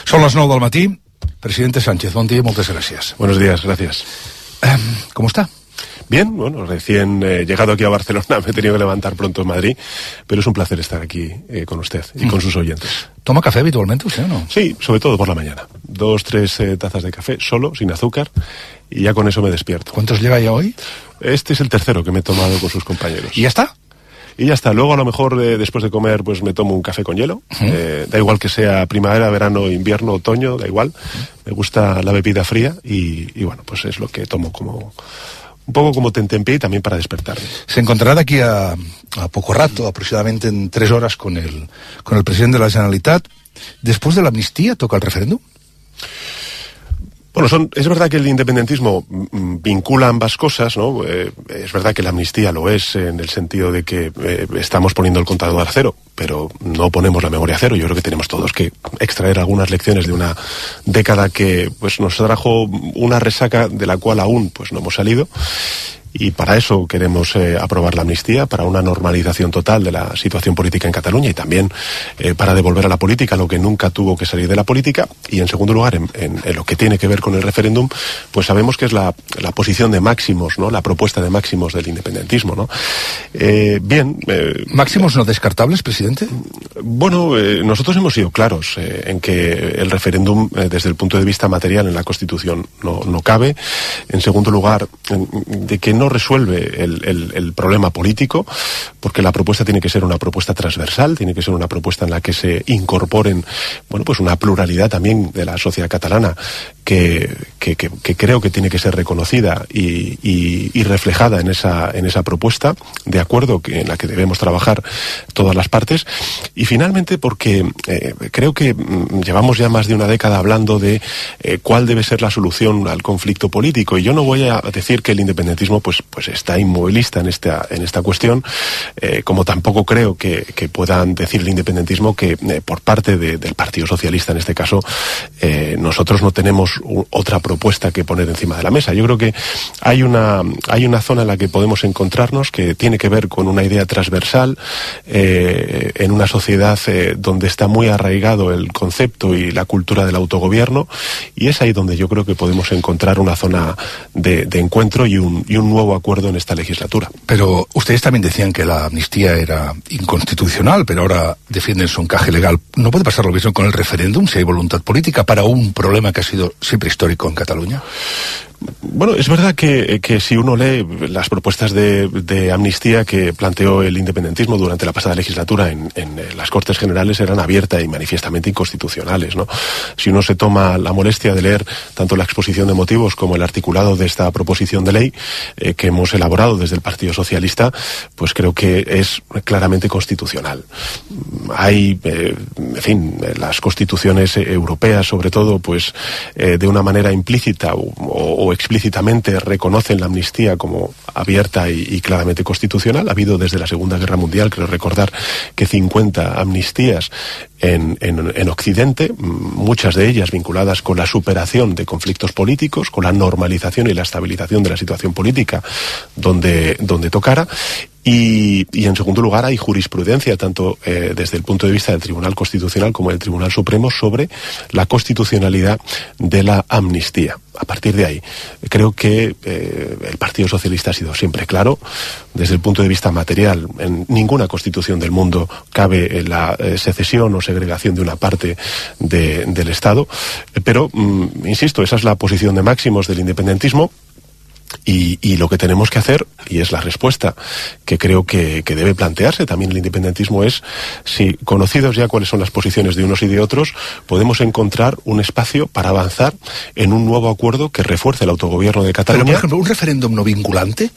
Són les 9 del matí. Presidente Sánchez, bon dia i moltes gràcies. Buenos días, gracias. ¿Cómo está? Bien, bueno, recién llegado aquí a Barcelona, me he tenido que levantar pronto en Madrid, pero es un placer estar aquí con usted y con sus oyentes. ¿Toma café habitualmente usted o no? Sí, sobre todo por la mañana. 2, 3 tazas de café, solo, sin azúcar, y ya con eso me despierto. ¿Cuántos lleva ya hoy? Este es el tercero que me he tomado con sus compañeros. ¿Y ya está? Y ya está. Luego a lo mejor después de comer pues me tomo un café con hielo. Da igual que sea primavera, verano, invierno, otoño, da igual. Me gusta la bebida fría y bueno, pues es lo que tomo como un poco como tentempié y también para despertarme. Se encontrará de aquí a poco rato, aproximadamente en 3 horas, con el presidente de la Generalitat. Después de la amnistía, ¿toca el referéndum? Bueno, es verdad que el independentismo vincula ambas cosas, ¿no? Es verdad que la amnistía lo es en el sentido de que estamos poniendo el contador a cero, pero no ponemos la memoria a cero. Yo creo que tenemos todos que extraer algunas lecciones de una década que pues nos trajo una resaca de la cual aún pues no hemos salido. Y para eso queremos aprobar la amnistía, para una normalización total de la situación política en Cataluña y también para devolver a la política lo que nunca tuvo que salir de la política. Y en segundo lugar, en lo que tiene que ver con el referéndum, pues sabemos que es la posición de máximos, ¿no? La propuesta de máximos del independentismo, ¿no? ¿Máximos no descartables, presidente? Bueno, nosotros hemos sido claros en que el referéndum, desde el punto de vista material en la Constitución, no cabe. En segundo lugar, de que no resuelve el problema político, porque la propuesta tiene que ser una propuesta transversal, tiene que ser una propuesta en la que se incorporen, bueno, pues una pluralidad también de la sociedad catalana que creo que tiene que ser reconocida y reflejada en esa propuesta de acuerdo en la que debemos trabajar todas las partes. Y finalmente porque creo que llevamos ya más de una década hablando de cuál debe ser la solución al conflicto político, y yo no voy a decir que el independentismo pues está inmovilista en esta cuestión, como tampoco creo que puedan decir el independentismo que por parte del Partido Socialista en este caso nosotros no tenemos otra propuesta que poner encima de la mesa. Yo creo que hay una zona en la que podemos encontrarnos que tiene que ver con una idea transversal en una sociedad donde está muy arraigado el concepto y la cultura del autogobierno, y es ahí donde yo creo que podemos encontrar una zona de encuentro y un nuevo acuerdo en esta legislatura. Pero ustedes también decían que la amnistía era inconstitucional, pero ahora defienden su encaje legal. ¿No puede pasar lo mismo con el referéndum si hay voluntad política para un problema que ha sido siempre histórico en Cataluña? Bueno, es verdad que si uno lee las propuestas de amnistía que planteó el independentismo durante la pasada legislatura en las Cortes Generales eran abiertas y manifiestamente inconstitucionales, ¿no? Si uno se toma la molestia de leer tanto la exposición de motivos como el articulado de esta proposición de ley que hemos elaborado desde el Partido Socialista, pues creo que es claramente constitucional. Hay, en fin, las constituciones europeas, sobre todo, pues de una manera implícita o explícitamente reconocen la amnistía como abierta y claramente constitucional. Ha habido desde la Segunda Guerra Mundial, creo recordar, que 50 amnistías en Occidente, muchas de ellas vinculadas con la superación de conflictos políticos, con la normalización y la estabilización de la situación política donde tocara. Y en segundo lugar hay jurisprudencia, tanto desde el punto de vista del Tribunal Constitucional como del Tribunal Supremo, sobre la constitucionalidad de la amnistía. A partir de ahí, creo que el Partido Socialista ha sido siempre claro. Desde el punto de vista material, en ninguna constitución del mundo cabe la secesión o segregación de una parte del Estado. Pero, insisto, esa es la posición de máximos del independentismo. Y lo que tenemos que hacer, y es la respuesta que creo que debe plantearse también el independentismo, es si, conocidos ya cuáles son las posiciones de unos y de otros, podemos encontrar un espacio para avanzar en un nuevo acuerdo que refuerce el autogobierno de Cataluña. Pero, por ejemplo, ¿un referéndum no vinculante?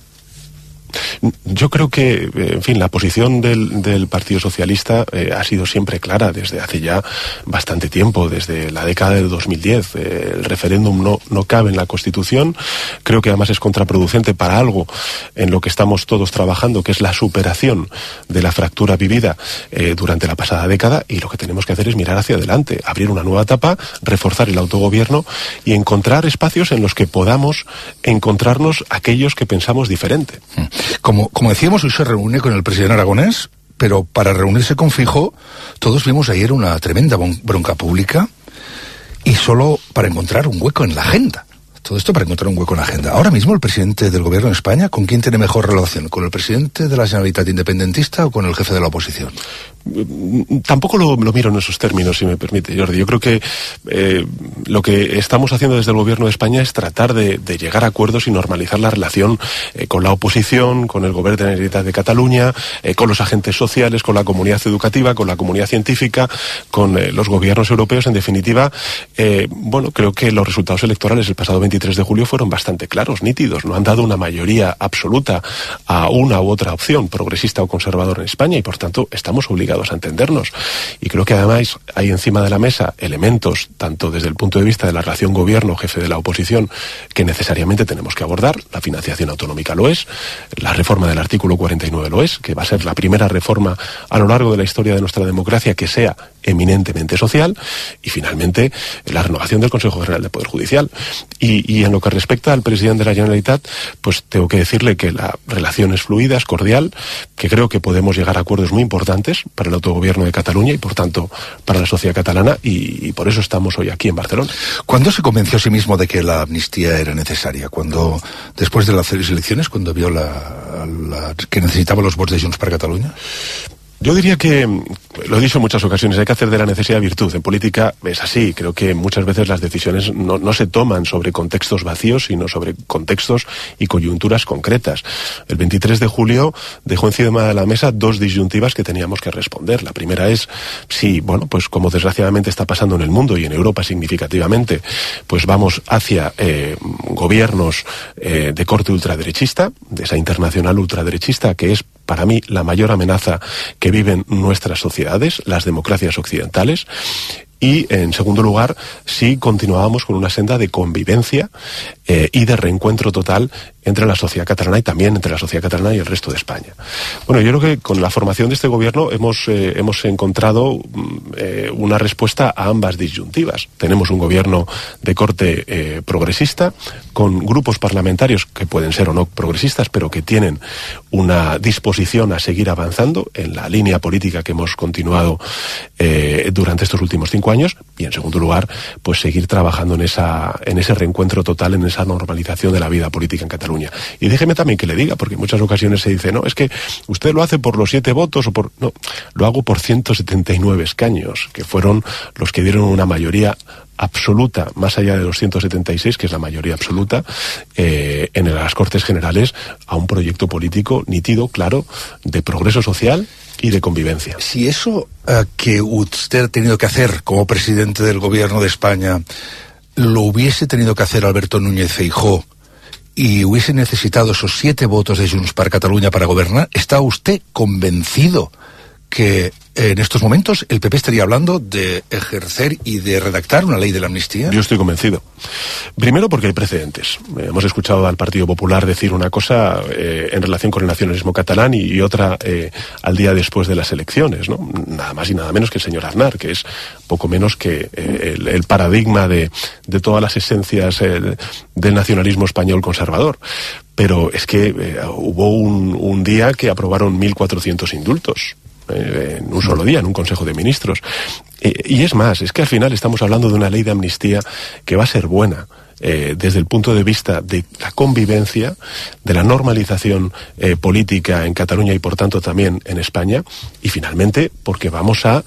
Yo creo que, en fin, la posición del Partido Socialista ha sido siempre clara desde hace ya bastante tiempo, desde la década de 2010. El referéndum no cabe en la Constitución. Creo que además es contraproducente para algo en lo que estamos todos trabajando, que es la superación de la fractura vivida durante la pasada década, y lo que tenemos que hacer es mirar hacia adelante, abrir una nueva etapa, reforzar el autogobierno y encontrar espacios en los que podamos encontrarnos aquellos que pensamos diferente. Como decíamos, hoy se reúne con el presidente Aragonés, pero para reunirse con Feijóo, todos vimos ayer una tremenda bronca pública. y solo para encontrar un hueco en la agenda. Todo esto para encontrar un hueco en la agenda. Ahora mismo el presidente del gobierno de España, ¿con quién tiene mejor relación? ¿Con el presidente de la Generalitat independentista o con el jefe de la oposición? Tampoco lo miro en esos términos, si me permite, Jordi. Yo creo que lo que estamos haciendo desde el gobierno de España es tratar de llegar a acuerdos y normalizar la relación con la oposición, con el gobierno de la Generalitat de Cataluña, con los agentes sociales, con la comunidad educativa, con la comunidad científica, con los gobiernos europeos. En definitiva, creo que los resultados electorales el pasado 23 de julio fueron bastante claros, nítidos. No han dado una mayoría absoluta a una u otra opción, progresista o conservadora en España, y por tanto estamos obligados a entendernos. Y creo que además hay encima de la mesa elementos, tanto desde el punto de vista de la relación gobierno-jefe de la oposición, que necesariamente tenemos que abordar. La financiación autonómica lo es, la reforma del artículo 49 lo es, que va a ser la primera reforma a lo largo de la historia de nuestra democracia que sea eminentemente social, y finalmente la renovación del Consejo General del Poder Judicial. Y en lo que respecta al presidente de la Generalitat, pues tengo que decirle que la relación es fluida, es cordial, que creo que podemos llegar a acuerdos muy importantes para el autogobierno de Cataluña y por tanto para la sociedad catalana, y por eso estamos hoy aquí en Barcelona. ¿Cuándo se convenció a sí mismo de que la amnistía era necesaria? ¿Cuando, después de las elecciones, cuando vio que necesitaba los votos de Junts per Catalunya? Yo diría que, lo he dicho en muchas ocasiones, hay que hacer de la necesidad virtud. En política es así. Creo que muchas veces las decisiones no se toman sobre contextos vacíos, sino sobre contextos y coyunturas concretas. El 23 de julio dejó encima de la mesa dos disyuntivas que teníamos que responder. La primera es si, pues como desgraciadamente está pasando en el mundo y en Europa significativamente, pues vamos hacia gobiernos de corte ultraderechista, de esa internacional ultraderechista que es para mí la mayor amenaza que viven nuestras sociedades, las democracias occidentales. Y, en segundo lugar, si continuábamos con una senda de convivencia y de reencuentro total entre la sociedad catalana y también entre la sociedad catalana y el resto de España. Bueno, yo creo que con la formación de este gobierno hemos encontrado una respuesta a ambas disyuntivas. Tenemos un gobierno de corte progresista, con grupos parlamentarios que pueden ser o no progresistas, pero que tienen una disposición a seguir avanzando en la línea política que hemos continuado durante estos últimos 5 años, y en segundo lugar, pues seguir trabajando en ese reencuentro total, en esa normalización de la vida política en Cataluña. Y déjeme también que le diga, porque en muchas ocasiones se dice, no, es que usted lo hace por los 7 votos o por... No, lo hago por 179 escaños, que fueron los que dieron una mayoría absoluta, más allá de los 176, que es la mayoría absoluta, en las Cortes Generales, a un proyecto político nítido, claro, de progreso social y de convivencia. Si eso que usted ha tenido que hacer como presidente del gobierno de España lo hubiese tenido que hacer Alberto Núñez Feijóo y hubiese necesitado esos 7 votos de Junts per Catalunya para gobernar, ¿está usted convencido que en estos momentos el PP estaría hablando de ejercer y de redactar una ley de la amnistía? Yo estoy convencido. Primero porque hay precedentes. Hemos escuchado al Partido Popular decir una cosa en relación con el nacionalismo catalán y otra al día después de las elecciones, ¿no? Nada más y nada menos que el señor Aznar, que es poco menos que el paradigma de todas las esencias del nacionalismo español conservador. Pero es que hubo un día que aprobaron 1.400 indultos. En un solo día, en un Consejo de Ministros. Y es más, es que al final estamos hablando de una ley de amnistía que va a ser buena desde el punto de vista de la convivencia, de la normalización política en Cataluña y por tanto también en España, y finalmente porque vamos a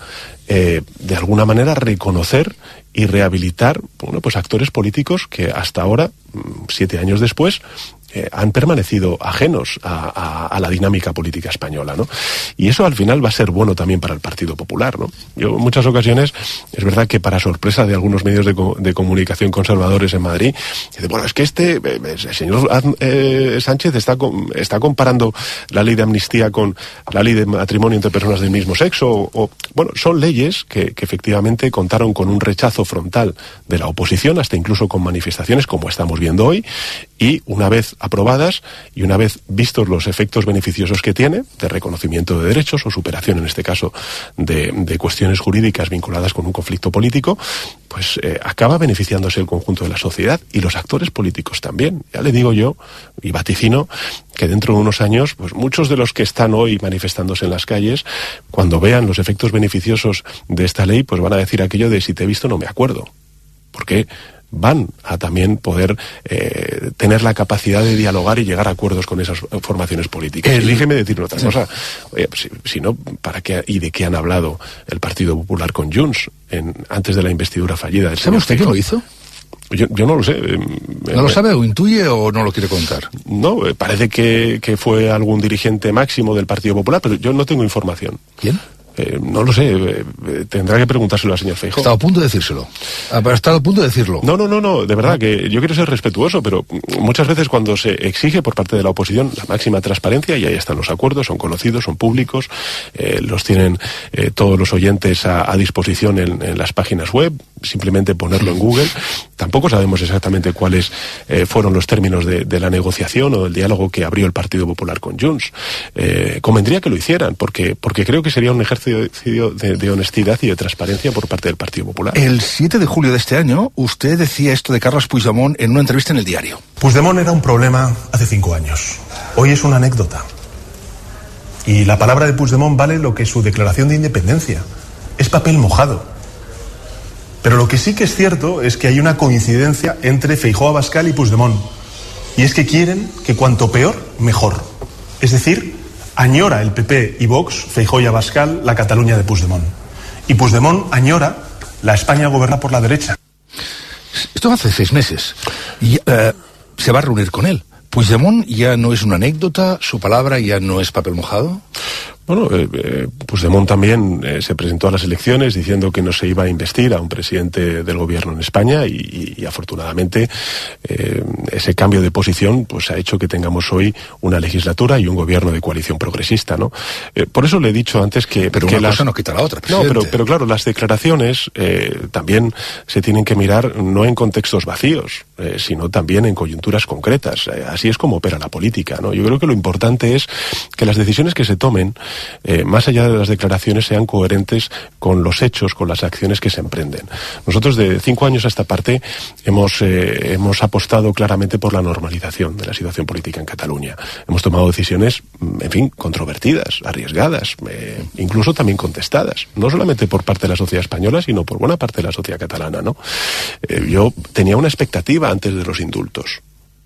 de alguna manera reconocer y rehabilitar pues actores políticos que hasta ahora, 7 años después, han permanecido ajenos a la dinámica política española, ¿no? Y eso al final va a ser bueno también para el Partido Popular, ¿no? Yo en muchas ocasiones, es verdad que para sorpresa de algunos medios de comunicación conservadores en Madrid, dice, bueno, es que el señor Sánchez está comparando la ley de amnistía con la ley de matrimonio entre personas del mismo sexo, bueno, son leyes que efectivamente contaron con un rechazo frontal de la oposición, hasta incluso con manifestaciones como estamos viendo hoy, y una vez aprobadas y una vez vistos los efectos beneficiosos que tiene, de reconocimiento de derechos o superación, en este caso, de cuestiones jurídicas vinculadas con un conflicto político, pues acaba beneficiándose el conjunto de la sociedad y los actores políticos también. Ya le digo yo, y vaticino, que dentro de unos años, pues muchos de los que están hoy manifestándose en las calles, cuando vean los efectos beneficiosos de esta ley, pues van a decir aquello de si te he visto no me acuerdo. porque van a también poder tener la capacidad de dialogar y llegar a acuerdos con esas formaciones políticas. Y déjeme decir otra cosa. Oye, si no, ¿para qué y de qué han hablado el Partido Popular con Junts antes de la investidura fallida del señor Feijóo? ¿Sabe usted quién lo hizo? Yo no lo sé. ¿No lo sabe o intuye o no lo quiere contar? No, parece que fue algún dirigente máximo del Partido Popular, pero yo no tengo información. ¿Quién? No lo sé, tendrá que preguntárselo al señor Feijóo. Estaba a punto de decírselo. Ha estado a punto de decirlo. No, de verdad, que yo quiero ser respetuoso, pero muchas veces cuando se exige por parte de la oposición la máxima transparencia, y ahí están los acuerdos, son conocidos, son públicos, los tienen todos los oyentes a disposición en las páginas web, simplemente ponerlo en Google. Tampoco sabemos exactamente cuáles fueron los términos de la negociación o del diálogo que abrió el Partido Popular con Junts. Convendría que lo hicieran, porque creo que sería un ejercicio de honestidad y de transparencia por parte del Partido Popular. El 7 de julio de este año, usted decía esto de Carles Puigdemont en una entrevista en El Diario. Puigdemont era un problema hace 5 años. Hoy es una anécdota. Y la palabra de Puigdemont vale lo que su declaración de independencia. Es papel mojado. Pero lo que sí que es cierto es que hay una coincidencia entre Feijóo, Abascal y Puigdemont. Y es que quieren que cuanto peor, mejor. Es decir, añora el PP y Vox, Feijóo y Abascal, la Cataluña de Puigdemont. Y Puigdemont añora la España gobernada por la derecha. Esto hace 6 meses. Y se va a reunir con él. ¿Puigdemont ya no es una anécdota? ¿Su palabra ya no es papel mojado? Bueno, Puigdemont también se presentó a las elecciones diciendo que no se iba a investir a un presidente del gobierno en España y afortunadamente ese cambio de posición pues ha hecho que tengamos hoy una legislatura y un gobierno de coalición progresista, ¿no? Por eso le he dicho antes que... Pero una cosa no quita la otra, presidente. No, pero claro, las declaraciones también se tienen que mirar no en contextos vacíos, sino también en coyunturas concretas. Así es como opera la política, ¿no? Yo creo que lo importante es que las decisiones que se tomen más allá de las declaraciones, sean coherentes con los hechos, con las acciones que se emprenden. Nosotros de 5 años a esta parte hemos apostado claramente por la normalización de la situación política en Cataluña. Hemos tomado decisiones, en fin, controvertidas, arriesgadas, incluso también contestadas, no solamente por parte de la sociedad española, sino por buena parte de la sociedad catalana, ¿no? Yo tenía una expectativa antes de los indultos.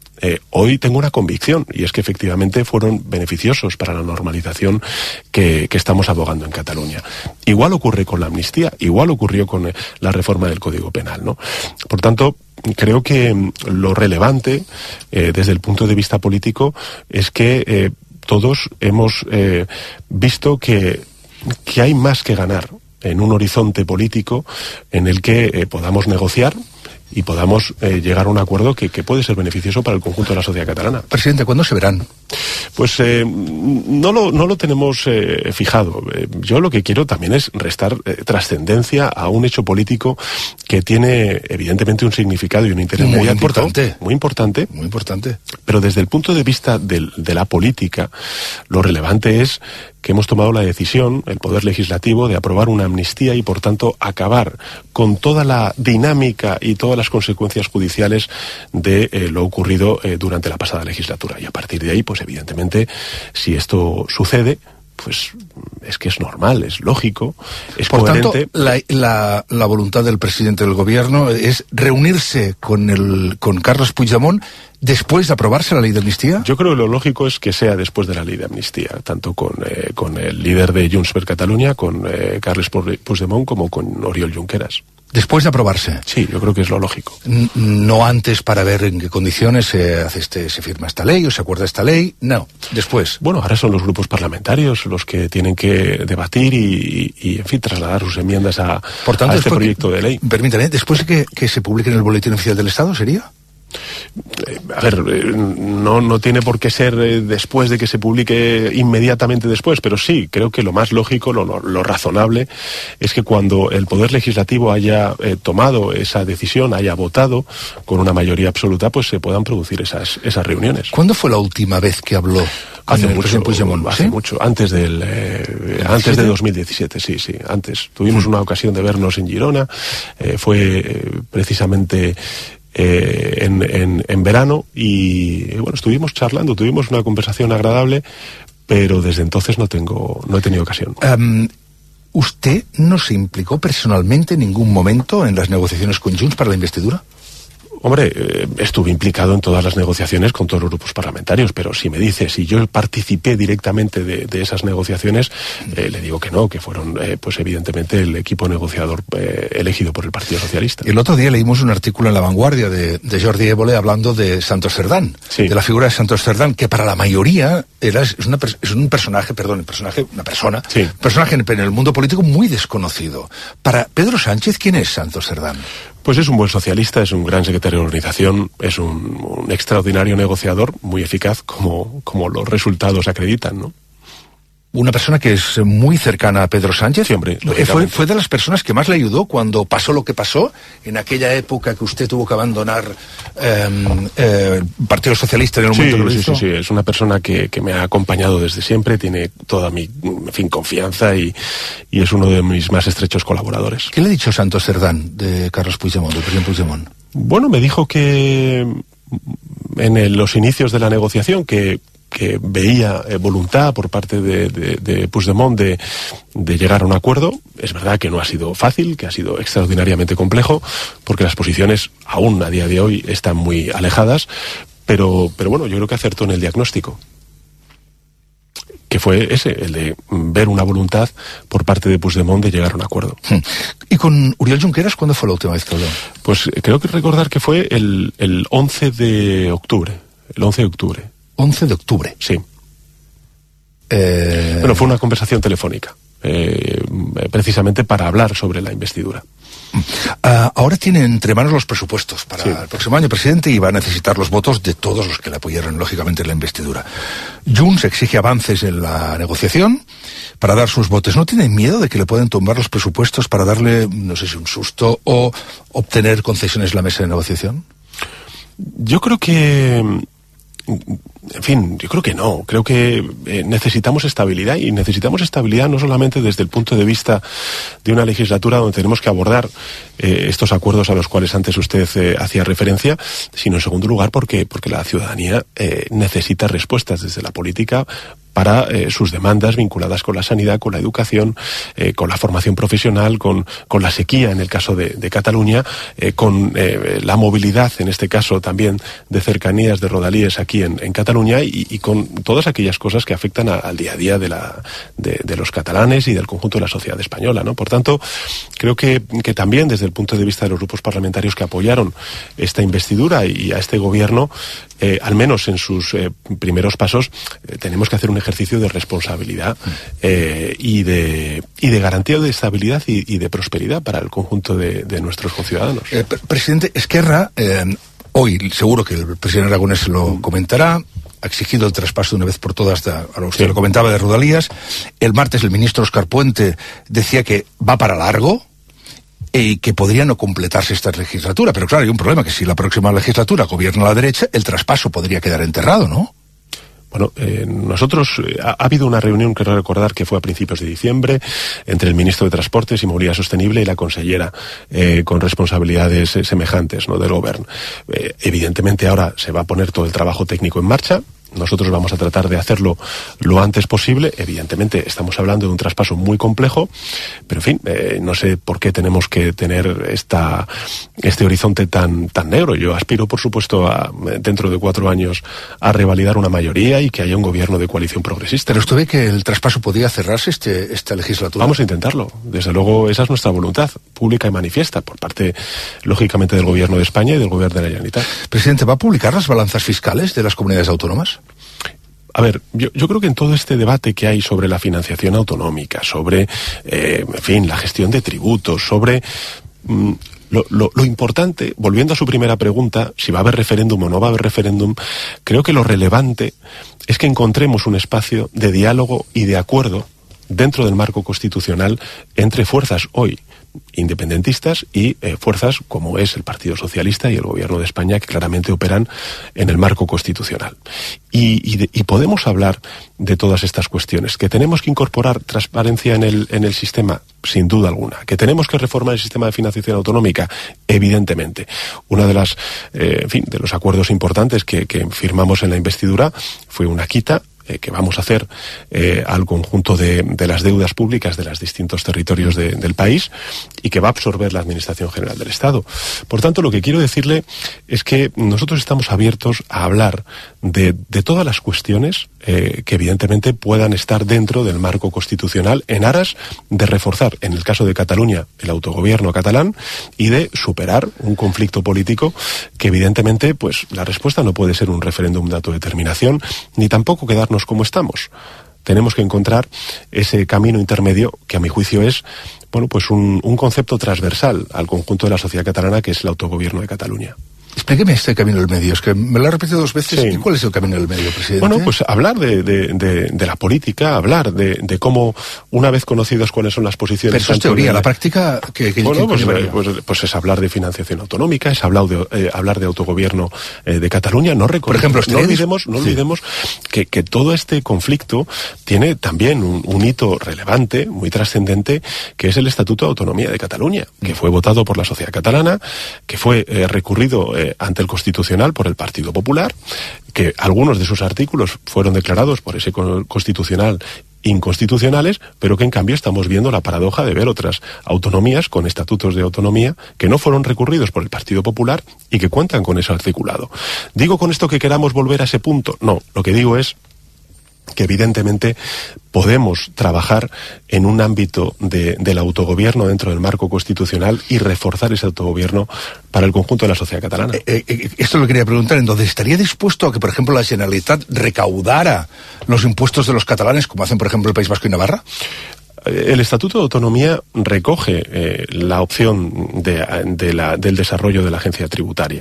Hoy tengo una convicción, y es que efectivamente fueron beneficiosos para la normalización que estamos abogando en Cataluña. Igual ocurre con la amnistía, igual ocurrió con la reforma del Código Penal, ¿no? Por tanto, creo que lo relevante desde el punto de vista político es que todos hemos visto que hay más que ganar en un horizonte político en el que podamos negociar y podamos llegar a un acuerdo que puede ser beneficioso para el conjunto de la sociedad catalana. Presidente, ¿cuándo se verán? Pues no lo tenemos fijado. Yo lo que quiero también es restar trascendencia a un hecho político que tiene evidentemente un significado y un interés muy mediático importante. Muy importante. Muy importante. Pero desde el punto de vista de la política, lo relevante es que hemos tomado la decisión, el Poder Legislativo, de aprobar una amnistía y, por tanto, acabar con toda la dinámica y todas las consecuencias judiciales de lo ocurrido durante la pasada legislatura. Y a partir de ahí, pues evidentemente, si esto sucede, pues es que es normal, es lógico, es por coherente. Tanto, la voluntad del presidente del gobierno es reunirse con Carles Puigdemont después de aprobarse la ley de amnistía. Yo creo que lo lógico es que sea después de la ley de amnistía, tanto con el líder de Junts per Catalunya, con Carles Puigdemont, como con Oriol Junqueras. Después de aprobarse. Sí, yo creo que es lo lógico. No antes para ver en qué condiciones se firma esta ley o se acuerda esta ley. No, después. Bueno, ahora son los grupos parlamentarios los que tienen que debatir y en fin, trasladar sus enmiendas a este proyecto de ley. Permítame, después de que se publique en el Boletín Oficial del Estado, ¿sería? A ver, no tiene por qué ser después de que se publique inmediatamente después, pero sí, creo que lo más lógico, lo razonable, es que cuando el Poder Legislativo haya tomado esa decisión, haya votado con una mayoría absoluta, pues se puedan producir esas reuniones. ¿Cuándo fue la última vez que habló hace mucho, antes de 2017, sí, antes. Tuvimos una ocasión de vernos en Girona, fue precisamente en verano y bueno, estuvimos charlando, tuvimos una conversación agradable, pero desde entonces no he tenido ocasión. ¿Usted no se implicó personalmente en ningún momento en las negociaciones con Junts para la investidura? Hombre, estuve implicado en todas las negociaciones con todos los grupos parlamentarios, pero si me dice si yo participé directamente de esas negociaciones, le digo que no, que fueron, pues evidentemente, el equipo negociador elegido por el Partido Socialista. El otro día leímos un artículo en La Vanguardia de Jordi Évole hablando de Santos Cerdán, sí, de la figura de Santos Cerdán, que para la mayoría es un personaje sí, en el mundo político muy desconocido. Para Pedro Sánchez, ¿quién es Santos Cerdán? Pues es un buen socialista, es un gran secretario de organización, es un extraordinario negociador, muy eficaz, como los resultados acreditan, ¿no? Una persona que es muy cercana a Pedro Sánchez. Siempre. Fue de las personas que más le ayudó cuando pasó lo que pasó, en aquella época que usted tuvo que abandonar el Partido Socialista en el momento que lo hizo. Sí, es una persona que me ha acompañado desde siempre, tiene toda mi, confianza y es uno de mis más estrechos colaboradores. ¿Qué le ha dicho Santos Cerdán de Carles Puigdemont, del presidente Puigdemont? Bueno, me dijo que en los inicios de la negociación que veía voluntad por parte de Puigdemont de llegar a un acuerdo. Es verdad que no ha sido fácil, que ha sido extraordinariamente complejo, porque las posiciones aún a día de hoy están muy alejadas, pero bueno, yo creo que acertó en el diagnóstico, que fue ese, el de ver una voluntad por parte de Puigdemont de llegar a un acuerdo. ¿Y con Oriol Junqueras cuándo fue la última vez que habló? Pues creo que recordar que fue el 11 de octubre. El 11 de octubre. 11 de octubre. Sí. Bueno, fue una conversación telefónica, precisamente para hablar sobre la investidura. Ahora tiene entre manos los presupuestos para sí, el próximo año, presidente, y va a necesitar los votos de todos los que le apoyaron, lógicamente, en la investidura. Junts exige avances en la negociación para dar sus votos. ¿No tiene miedo de que le puedan tumbar los presupuestos para darle, no sé si un susto, o obtener concesiones en la mesa de negociación? Yo creo que... En fin, yo creo que no. Creo que necesitamos estabilidad, y necesitamos estabilidad no solamente desde el punto de vista de una legislatura donde tenemos que abordar estos acuerdos a los cuales antes usted hacía referencia, sino en segundo lugar porque la ciudadanía necesita respuestas desde la política para sus demandas vinculadas con la sanidad, con la educación, con la formación profesional, con la sequía en el caso de Cataluña, con la movilidad, en este caso también de cercanías, de rodalíes aquí en Cataluña, y con todas aquellas cosas que afectan al día a día de los catalanes y del conjunto de la sociedad española, ¿no? Por tanto, creo que también desde el punto de vista de los grupos parlamentarios que apoyaron esta investidura y a este gobierno, al menos en sus primeros pasos, tenemos que hacer un ejercicio de responsabilidad y de garantía de estabilidad y de prosperidad para el conjunto de nuestros conciudadanos. Presidente, Esquerra, hoy seguro que el presidente Aragonés lo comentará, ha exigido el traspaso de una vez por todas, a lo que usted lo comentaba, de Rodalías. El martes el ministro Óscar Puente decía que va para largo y que podría no completarse esta legislatura. Pero claro, hay un problema, que si la próxima legislatura gobierna la derecha, el traspaso podría quedar enterrado, ¿no? Bueno, nosotros, ha habido una reunión, quiero recordar que fue a principios de diciembre, entre el ministro de Transportes y Movilidad Sostenible y la consellera con responsabilidades semejantes, ¿no?, del Gobierno. Evidentemente ahora se va a poner todo el trabajo técnico en marcha. Nosotros vamos a tratar de hacerlo lo antes posible. Evidentemente estamos hablando de un traspaso muy complejo, pero en fin, no sé por qué tenemos que tener este horizonte tan negro. Yo aspiro, por supuesto, dentro de 4 años a revalidar una mayoría y que haya un gobierno de coalición progresista. ¿Pero usted ve que el traspaso podría cerrarse esta legislatura? Vamos a intentarlo. Desde luego, esa es nuestra voluntad pública y manifiesta por parte, lógicamente, del Gobierno de España y del Gobierno de la Generalitat. Presidente, ¿va a publicar las balanzas fiscales de las comunidades autónomas? A ver, yo creo que en todo este debate que hay sobre la financiación autonómica, sobre, en fin, la gestión de tributos, sobre lo importante, volviendo a su primera pregunta, si va a haber referéndum o no va a haber referéndum, creo que lo relevante es que encontremos un espacio de diálogo y de acuerdo dentro del marco constitucional entre fuerzas hoy independentistas y fuerzas como es el Partido Socialista y el Gobierno de España, que claramente operan en el marco constitucional. Y podemos hablar de todas estas cuestiones. Que tenemos que incorporar transparencia en el sistema, sin duda alguna. Que tenemos que reformar el sistema de financiación autonómica, evidentemente. Una de las, de los acuerdos importantes que firmamos en la investidura fue una quita que vamos a hacer al conjunto de las deudas públicas de los distintos territorios del país y que va a absorber la Administración General del Estado. Por tanto, lo que quiero decirle es que nosotros estamos abiertos a hablar de todas las cuestiones que evidentemente puedan estar dentro del marco constitucional en aras de reforzar, en el caso de Cataluña, el autogobierno catalán y de superar un conflicto político que evidentemente pues la respuesta no puede ser un referéndum de autodeterminación ni tampoco quedarnos como estamos. Tenemos que encontrar ese camino intermedio que a mi juicio es pues un concepto transversal al conjunto de la sociedad catalana, que es el autogobierno de Cataluña. Explíqueme este camino del medio, es que me lo ha repetido 2 veces. Sí. ¿Y cuál es el camino del medio, presidente? Bueno, pues hablar de la política, hablar de cómo, una vez conocidos cuáles son las posiciones... Pero eso es teoría, la práctica... Pues es hablar de financiación autonómica, es hablar de autogobierno de Cataluña. Por ejemplo, no olvidemos que todo este conflicto tiene también un hito relevante, muy trascendente, que es el Estatuto de Autonomía de Cataluña, que fue votado por la sociedad catalana, que fue recurrido ante el Constitucional por el Partido Popular, que algunos de sus artículos fueron declarados por ese Constitucional inconstitucionales, pero que en cambio estamos viendo la paradoja de ver otras autonomías con estatutos de autonomía que no fueron recurridos por el Partido Popular y que cuentan con ese articulado. ¿Digo con esto que queramos volver a ese punto? No, lo que digo es que evidentemente podemos trabajar en un ámbito del autogobierno dentro del marco constitucional y reforzar ese autogobierno para el conjunto de la sociedad catalana. Esto lo quería preguntar, entonces, ¿estaría dispuesto a que, por ejemplo, la Generalitat recaudara los impuestos de los catalanes, como hacen, por ejemplo, el País Vasco y Navarra? El Estatuto de Autonomía recoge la opción del desarrollo de la agencia tributaria.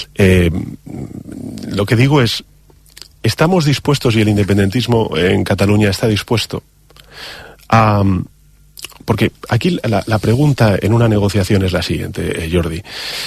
Lo que digo es, ¿estamos dispuestos, y el independentismo en Cataluña está dispuesto a... Porque aquí la pregunta en una negociación es la siguiente, Jordi.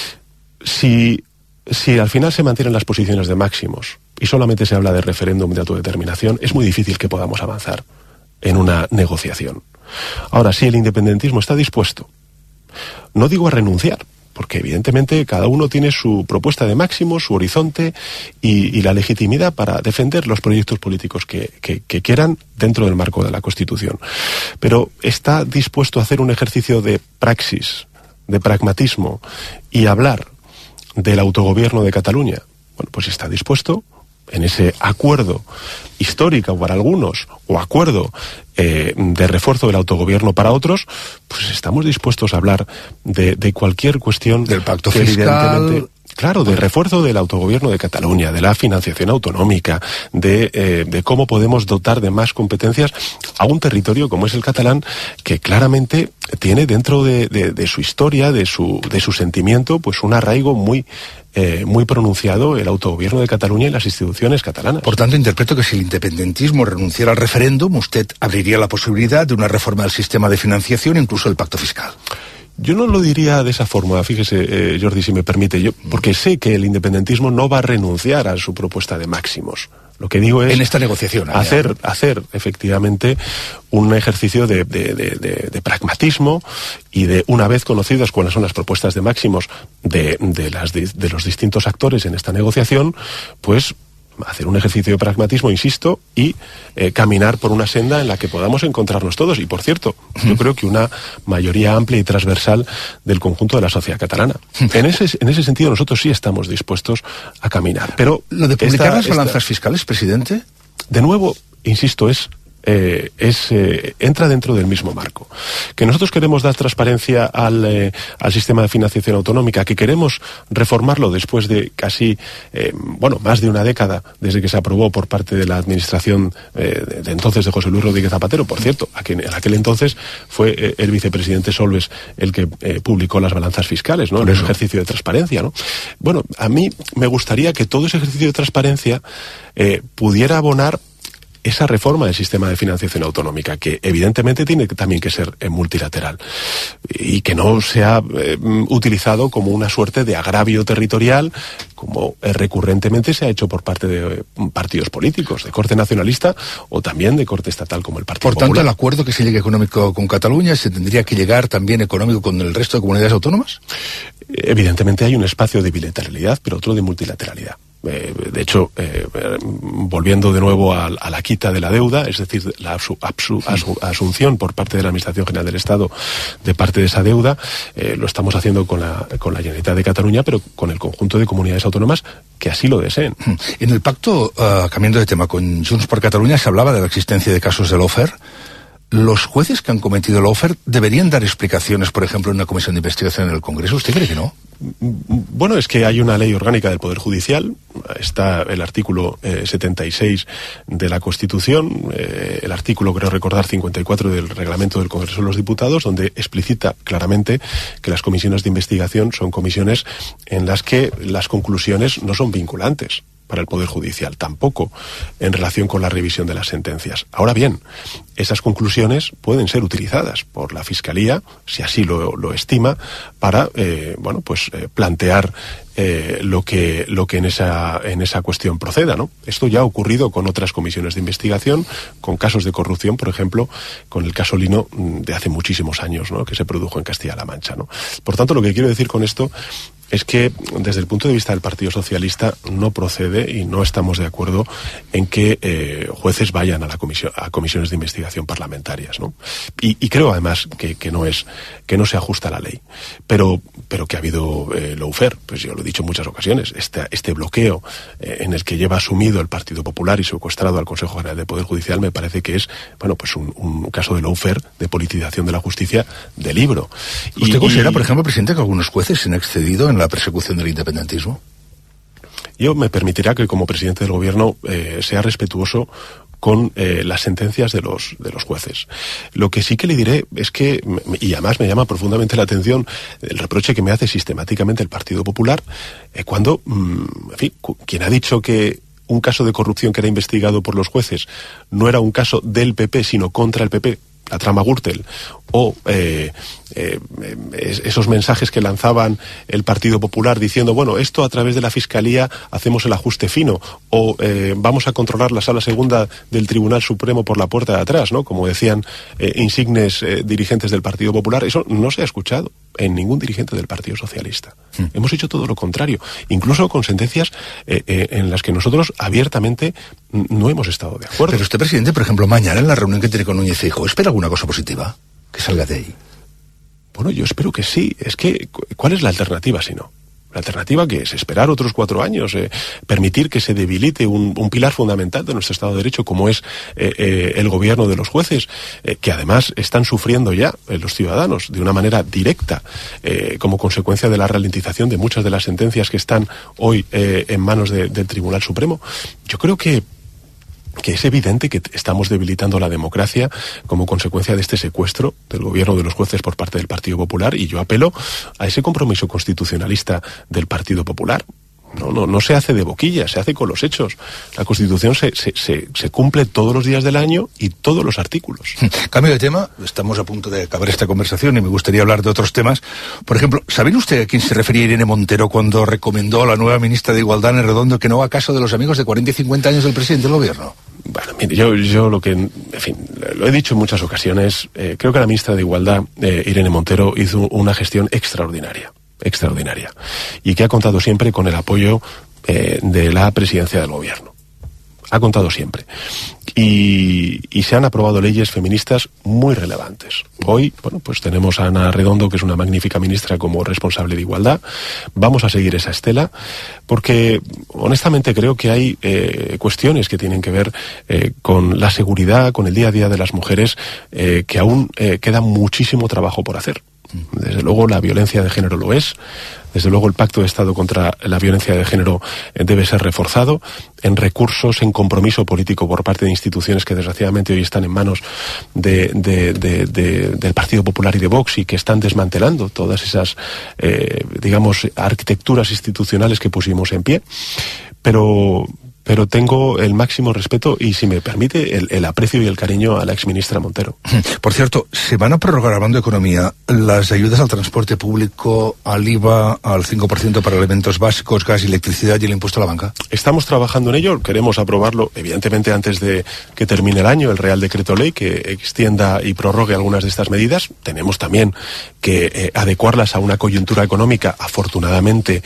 Si al final se mantienen las posiciones de máximos y solamente se habla de referéndum de autodeterminación, es muy difícil que podamos avanzar en una negociación. Ahora, si el independentismo está dispuesto, no digo a renunciar, porque evidentemente cada uno tiene su propuesta de máximos, su horizonte y la legitimidad para defender los proyectos políticos que quieran dentro del marco de la Constitución. Pero está dispuesto a hacer un ejercicio de praxis, de pragmatismo y hablar del autogobierno de Cataluña. Bueno, pues está dispuesto en ese acuerdo histórico para algunos o acuerdo de refuerzo del autogobierno para otros, pues estamos dispuestos a hablar de cualquier cuestión del pacto fiscal. Claro, del refuerzo del autogobierno de Cataluña, de la financiación autonómica, de cómo podemos dotar de más competencias a un territorio como es el catalán, que claramente tiene dentro de su historia, de su sentimiento, pues un arraigo muy pronunciado el autogobierno de Cataluña y las instituciones catalanas. Por tanto, interpreto que si el independentismo renunciara al referéndum, usted abriría la posibilidad de una reforma del sistema de financiación, incluso del pacto fiscal. Yo no lo diría de esa forma, fíjese, Jordi, si me permite, porque sé que el independentismo no va a renunciar a su propuesta de máximos. Lo que digo es... En esta negociación. Hacer efectivamente un ejercicio de pragmatismo y de, una vez conocidas cuáles son las propuestas de máximos de los distintos actores en esta negociación, pues hacer un ejercicio de pragmatismo, insisto, y caminar por una senda en la que podamos encontrarnos todos. Y, por cierto, yo creo que una mayoría amplia y transversal del conjunto de la sociedad catalana. En ese sentido, nosotros sí estamos dispuestos a caminar. Pero ¿lo de publicar las balanzas fiscales, presidente? De nuevo, insisto, entra dentro del mismo marco. Que nosotros queremos dar transparencia al sistema de financiación autonómica, que queremos reformarlo después de casi, más de una década desde que se aprobó por parte de la administración de entonces de José Luis Rodríguez Zapatero. Por cierto, en aquel entonces fue el vicepresidente Solbes el que publicó las balanzas fiscales, ¿no? En ese ejercicio de transparencia, ¿no? Bueno, a mí me gustaría que todo ese ejercicio de transparencia pudiera abonar esa reforma del sistema de financiación autonómica, que evidentemente tiene también que ser multilateral y que no sea utilizado como una suerte de agravio territorial, como recurrentemente se ha hecho por parte de partidos políticos de corte nacionalista o también de corte estatal, como el Partido Popular. Por tanto, el acuerdo que se llegue económico con Cataluña, ¿se tendría que llegar también económico con el resto de comunidades autónomas? Evidentemente hay un espacio de bilateralidad, pero otro de multilateralidad. De hecho, volviendo de nuevo a la quita de la deuda, es decir, la asunción por parte de la Administración General del Estado de parte de esa deuda, lo estamos haciendo con la Generalitat de Cataluña, pero con el conjunto de comunidades autónomas que así lo deseen. En el pacto, cambiando de tema, con Junts per Catalunya se hablaba de la existencia de casos de lawfare. ¿Los jueces que han cometido lawfare deberían dar explicaciones, por ejemplo, en una comisión de investigación en el Congreso? ¿Usted cree que no? Bueno, es que hay una ley orgánica del Poder Judicial, está el artículo 76 de la Constitución, el artículo, creo recordar, 54 del Reglamento del Congreso de los Diputados, donde explicita claramente que las comisiones de investigación son comisiones en las que las conclusiones no son vinculantes para el Poder Judicial, tampoco en relación con la revisión de las sentencias. Ahora bien, esas conclusiones pueden ser utilizadas por la Fiscalía, si así lo estima, para plantear lo que en esa cuestión proceda, ¿no? Esto ya ha ocurrido con otras comisiones de investigación, con casos de corrupción, por ejemplo, con el caso Lino de hace muchísimos años, ¿no?, que se produjo en Castilla-La Mancha, ¿no? Por tanto, lo que quiero decir con esto es que desde el punto de vista del Partido Socialista no procede y no estamos de acuerdo en que jueces vayan a comisiones de investigación parlamentarias, ¿no? Y creo además que no se ajusta a la ley, pero que ha habido lawfare, pues yo lo he dicho en muchas ocasiones, este bloqueo en el que lleva asumido el Partido Popular y secuestrado al Consejo General del Poder Judicial, me parece que es un caso de lawfare, de politización de la justicia de libro. ¿Usted considera, por ejemplo, presidente, que algunos jueces se han excedido en la persecución del independentismo? Yo me permitirá que como presidente del gobierno sea respetuoso con las sentencias de los jueces. Lo que sí que le diré es que, y además me llama profundamente la atención el reproche que me hace sistemáticamente el Partido Popular, cuando, quien ha dicho que un caso de corrupción que era investigado por los jueces no era un caso del PP, sino contra el PP, la trama Gürtel, o esos mensajes que lanzaban el Partido Popular diciendo, bueno, esto a través de la Fiscalía hacemos el ajuste fino, o vamos a controlar la Sala Segunda del Tribunal Supremo por la puerta de atrás, ¿no?, como decían insignes dirigentes del Partido Popular. Eso no se ha escuchado en ningún dirigente del Partido Socialista. Hemos hecho todo lo contrario, incluso con sentencias en las que nosotros abiertamente no hemos estado de acuerdo. Pero usted, presidente, por ejemplo, mañana en la reunión que tiene con Núñez Feijóo, ¿espera alguna cosa positiva que salga de ahí? Bueno, yo espero que sí. Es que, ¿cuál es la alternativa si no? La alternativa que es esperar otros 4 años, permitir que se debilite un pilar fundamental de nuestro Estado de Derecho, como es el gobierno de los jueces, que además están sufriendo ya los ciudadanos de una manera directa como consecuencia de la ralentización de muchas de las sentencias que están hoy en manos del Tribunal Supremo. Yo creo que es evidente que estamos debilitando la democracia como consecuencia de este secuestro del gobierno de los jueces por parte del Partido Popular, y yo apelo a ese compromiso constitucionalista del Partido Popular. No se hace de boquilla, se hace con los hechos. La Constitución se cumple todos los días del año y todos los artículos. Cambio de tema, estamos a punto de acabar esta conversación y me gustaría hablar de otros temas. Por ejemplo, ¿saben usted a quién se refería Irene Montero cuando recomendó a la nueva ministra de Igualdad, en Redondo, que no haga caso de los amigos de 40 y 50 años del presidente del gobierno? Bueno, mire, yo lo que, en fin, lo he dicho en muchas ocasiones, creo que la ministra de Igualdad, Irene Montero, hizo una gestión extraordinaria, y que ha contado siempre con el apoyo de la presidencia del gobierno. Ha contado siempre. Y se han aprobado leyes feministas muy relevantes. Hoy, bueno, pues tenemos a Ana Redondo, que es una magnífica ministra como responsable de igualdad. Vamos a seguir esa estela, porque honestamente creo que hay cuestiones que tienen que ver con la seguridad, con el día a día de las mujeres, que aún queda muchísimo trabajo por hacer. Desde luego la violencia de género lo es. Desde luego el Pacto de Estado contra la Violencia de Género debe ser reforzado en recursos, en compromiso político por parte de instituciones que desgraciadamente hoy están en manos del Partido Popular y de Vox, y que están desmantelando todas esas, arquitecturas institucionales que pusimos en pie. Pero pero tengo el máximo respeto y, si me permite, el aprecio y el cariño a la exministra Montero. Por cierto, ¿se van a prorrogar, hablando de economía, las ayudas al transporte público, al IVA, al 5% para elementos básicos, gas y electricidad, y el impuesto a la banca? Estamos trabajando en ello, queremos aprobarlo, evidentemente, antes de que termine el año, el Real Decreto Ley que extienda y prorrogue algunas de estas medidas. Tenemos también que adecuarlas a una coyuntura económica, afortunadamente,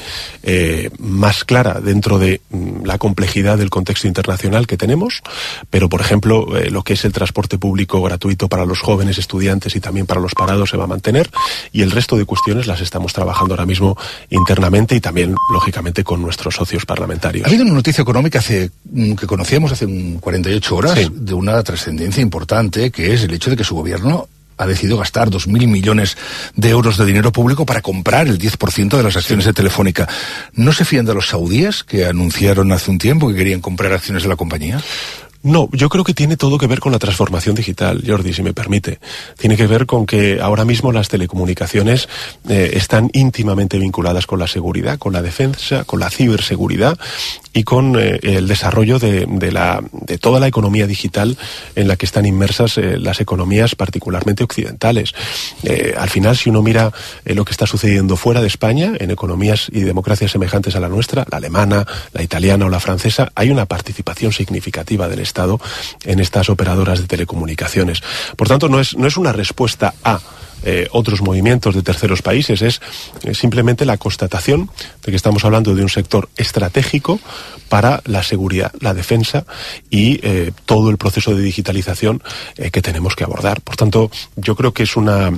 más clara dentro de la complejidad del contexto internacional que tenemos, pero, por ejemplo, lo que es el transporte público gratuito para los jóvenes estudiantes y también para los parados se va a mantener, y el resto de cuestiones las estamos trabajando ahora mismo internamente y también, lógicamente, con nuestros socios parlamentarios. Ha habido una noticia económica que conocíamos hace 48 horas, sí, de una trascendencia importante, que es el hecho de que su gobierno ha decidido gastar 2.000 millones de euros de dinero público para comprar el 10% de las acciones de Telefónica. ¿No se fían de los saudíes que anunciaron hace un tiempo que querían comprar acciones de la compañía? No, yo creo que tiene todo que ver con la transformación digital, Jordi, si me permite. Tiene que ver con que ahora mismo las telecomunicaciones están íntimamente vinculadas con la seguridad, con la defensa, con la ciberseguridad y con el desarrollo de toda la economía digital en la que están inmersas las economías particularmente occidentales. Al final, si uno mira lo que está sucediendo fuera de España, en economías y democracias semejantes a la nuestra, la alemana, la italiana o la francesa, hay una participación significativa del Estado en estas operadoras de telecomunicaciones. Por tanto, no es una respuesta a otros movimientos de terceros países, es simplemente la constatación de que estamos hablando de un sector estratégico para la seguridad, la defensa y todo el proceso de digitalización que tenemos que abordar. Por tanto, yo creo que es una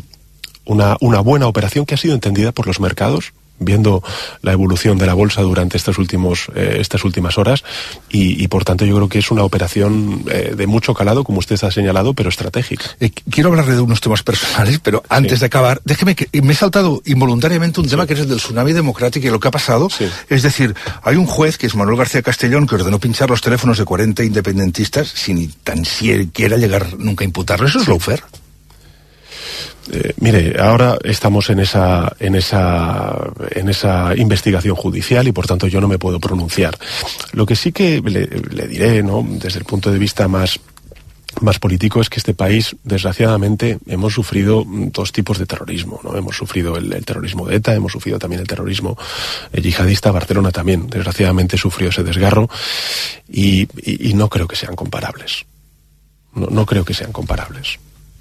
buena operación que ha sido entendida por los mercados, viendo la evolución de la bolsa durante estas últimas horas, y por tanto yo creo que es una operación de mucho calado, como usted ha señalado, pero estratégica. Quiero hablarle de unos temas personales, pero antes de acabar, déjeme que me he saltado involuntariamente un tema que es el del tsunami democrático y lo que ha pasado. Sí. Es decir, hay un juez, que es Manuel García Castellón, que ordenó pinchar los teléfonos de 40 independentistas sin tan siquiera llegar nunca a imputarlo. ¿Eso es lawfare? Mire, ahora estamos en esa investigación judicial y por tanto yo no me puedo pronunciar. Lo que sí que le diré, ¿no?, desde el punto de vista más político, es que este país, desgraciadamente, hemos sufrido dos tipos de terrorismo, ¿no? Hemos sufrido el terrorismo de ETA, hemos sufrido también el terrorismo yihadista. Barcelona también, desgraciadamente, sufrió ese desgarro y no creo que sean comparables. No creo que sean comparables.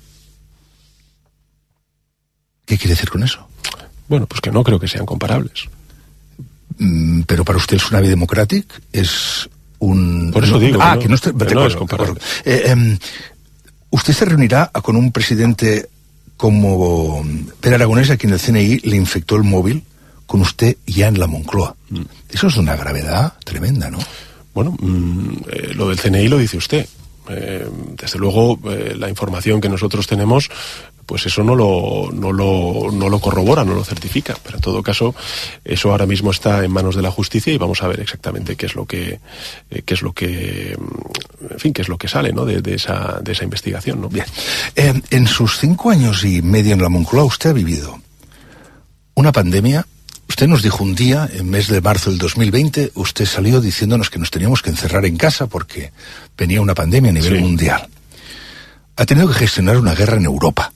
¿Qué quiere decir con eso? Bueno, pues que no creo que sean comparables. Pero para usted el tsunami democrático es un... Por eso digo que no es comparable. ¿Usted se reunirá con un presidente como Pere Aragonés, a quien el CNI le infectó el móvil, con usted ya en la Moncloa? Eso es una gravedad tremenda, ¿no? Bueno, lo del CNI lo dice usted. Desde luego, la información que nosotros tenemos, pues eso no lo corrobora, no lo certifica, pero en todo caso eso ahora mismo está en manos de la justicia y vamos a ver exactamente qué es lo que sale, ¿no?, de esa investigación, ¿no? Bien. En sus 5 años y medio en la Moncloa usted ha vivido una pandemia. Usted nos dijo un día, en mes de marzo del 2020, usted salió diciéndonos que nos teníamos que encerrar en casa porque venía una pandemia a nivel mundial. Ha tenido que gestionar una guerra en Europa.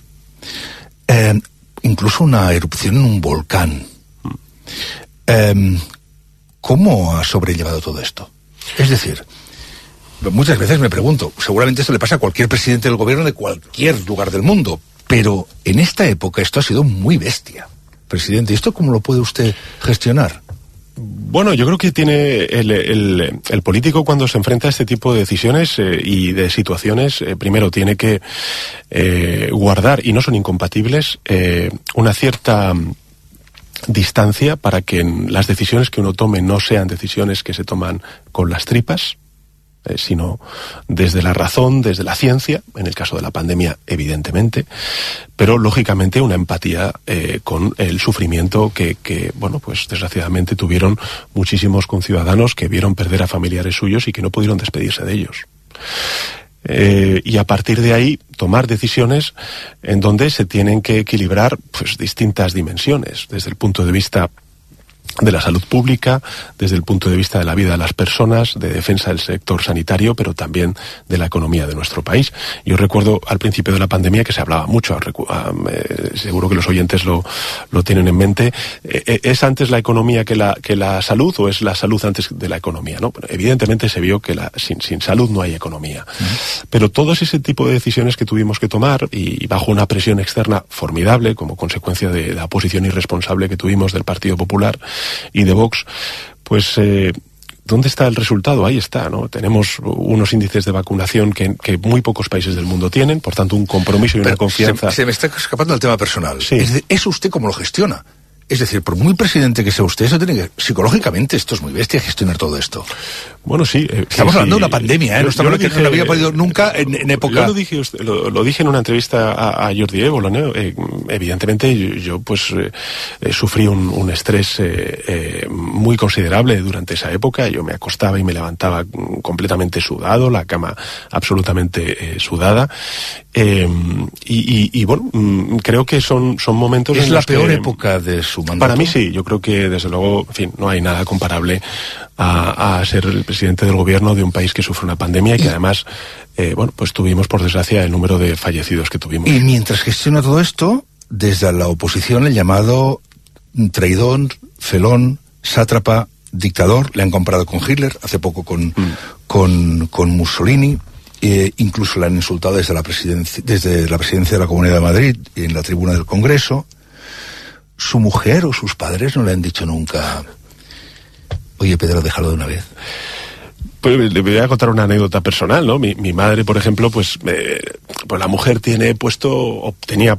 Incluso una erupción en un volcán. ¿Cómo ha sobrellevado todo esto? Es decir, muchas veces me pregunto, seguramente esto le pasa a cualquier presidente del gobierno de cualquier lugar del mundo, pero en esta época esto ha sido muy bestia. Presidente, ¿esto cómo lo puede usted gestionar? Bueno, yo creo que tiene el político, cuando se enfrenta a este tipo de decisiones y de situaciones, primero tiene que guardar, y no son incompatibles, una cierta distancia para que las decisiones que uno tome no sean decisiones que se toman con las tripas, sino desde la razón, desde la ciencia, en el caso de la pandemia, evidentemente, pero lógicamente una empatía con el sufrimiento que bueno, pues desgraciadamente tuvieron muchísimos conciudadanos que vieron perder a familiares suyos y que no pudieron despedirse de ellos. Y a partir de ahí tomar decisiones en donde se tienen que equilibrar, pues, distintas dimensiones, desde el punto de vista de la salud pública, desde el punto de vista de la vida de las personas, de defensa del sector sanitario, pero también de la economía de nuestro país. Yo recuerdo al principio de la pandemia que se hablaba mucho, seguro que los oyentes lo tienen en mente, ¿es antes la economía que la salud o es la salud antes de la economía? ¿No? Bueno, evidentemente se vio que sin salud no hay economía. Pero todo ese tipo de decisiones que tuvimos que tomar y bajo una presión externa formidable como consecuencia de la posición irresponsable que tuvimos del Partido Popular y de Vox, pues ¿dónde está el resultado? Ahí está, ¿no? Tenemos unos índices de vacunación que muy pocos países del mundo tienen, por tanto un compromiso y una confianza. Se me está escapando el tema personal. Sí. ¿Eso usted cómo lo gestiona? Es decir, por muy presidente que sea usted, eso tiene que, psicológicamente, esto es muy bestia gestionar todo esto. Bueno, sí. Estamos hablando de una pandemia, ¿eh? No estamos hablando que no lo había podido nunca en época. Yo lo dije en una entrevista a Jordi Évole, ¿no? Evidentemente, yo sufrí un estrés muy considerable durante esa época. Yo me acostaba y me levantaba completamente sudado, la cama absolutamente sudada. Y bueno, creo que son momentos ¿Es en los la peor que, época de su mandato? Para mí sí, yo creo que desde luego, en fin, no hay nada comparable a ser el presidente del gobierno de un país que sufre una pandemia y que además, pues tuvimos por desgracia el número de fallecidos que tuvimos. Y mientras gestiona todo esto, desde la oposición el llamado traidor, felón, sátrapa, dictador, le han comparado con Hitler, hace poco con Mussolini. Incluso la han insultado desde la presidencia de la Comunidad de Madrid y en la tribuna del Congreso. Su mujer o sus padres no le han dicho nunca: oye, Pedro, déjalo de una vez. Pues le voy a contar una anécdota personal, ¿no? Mi madre, por ejemplo, pues la mujer tenía puesto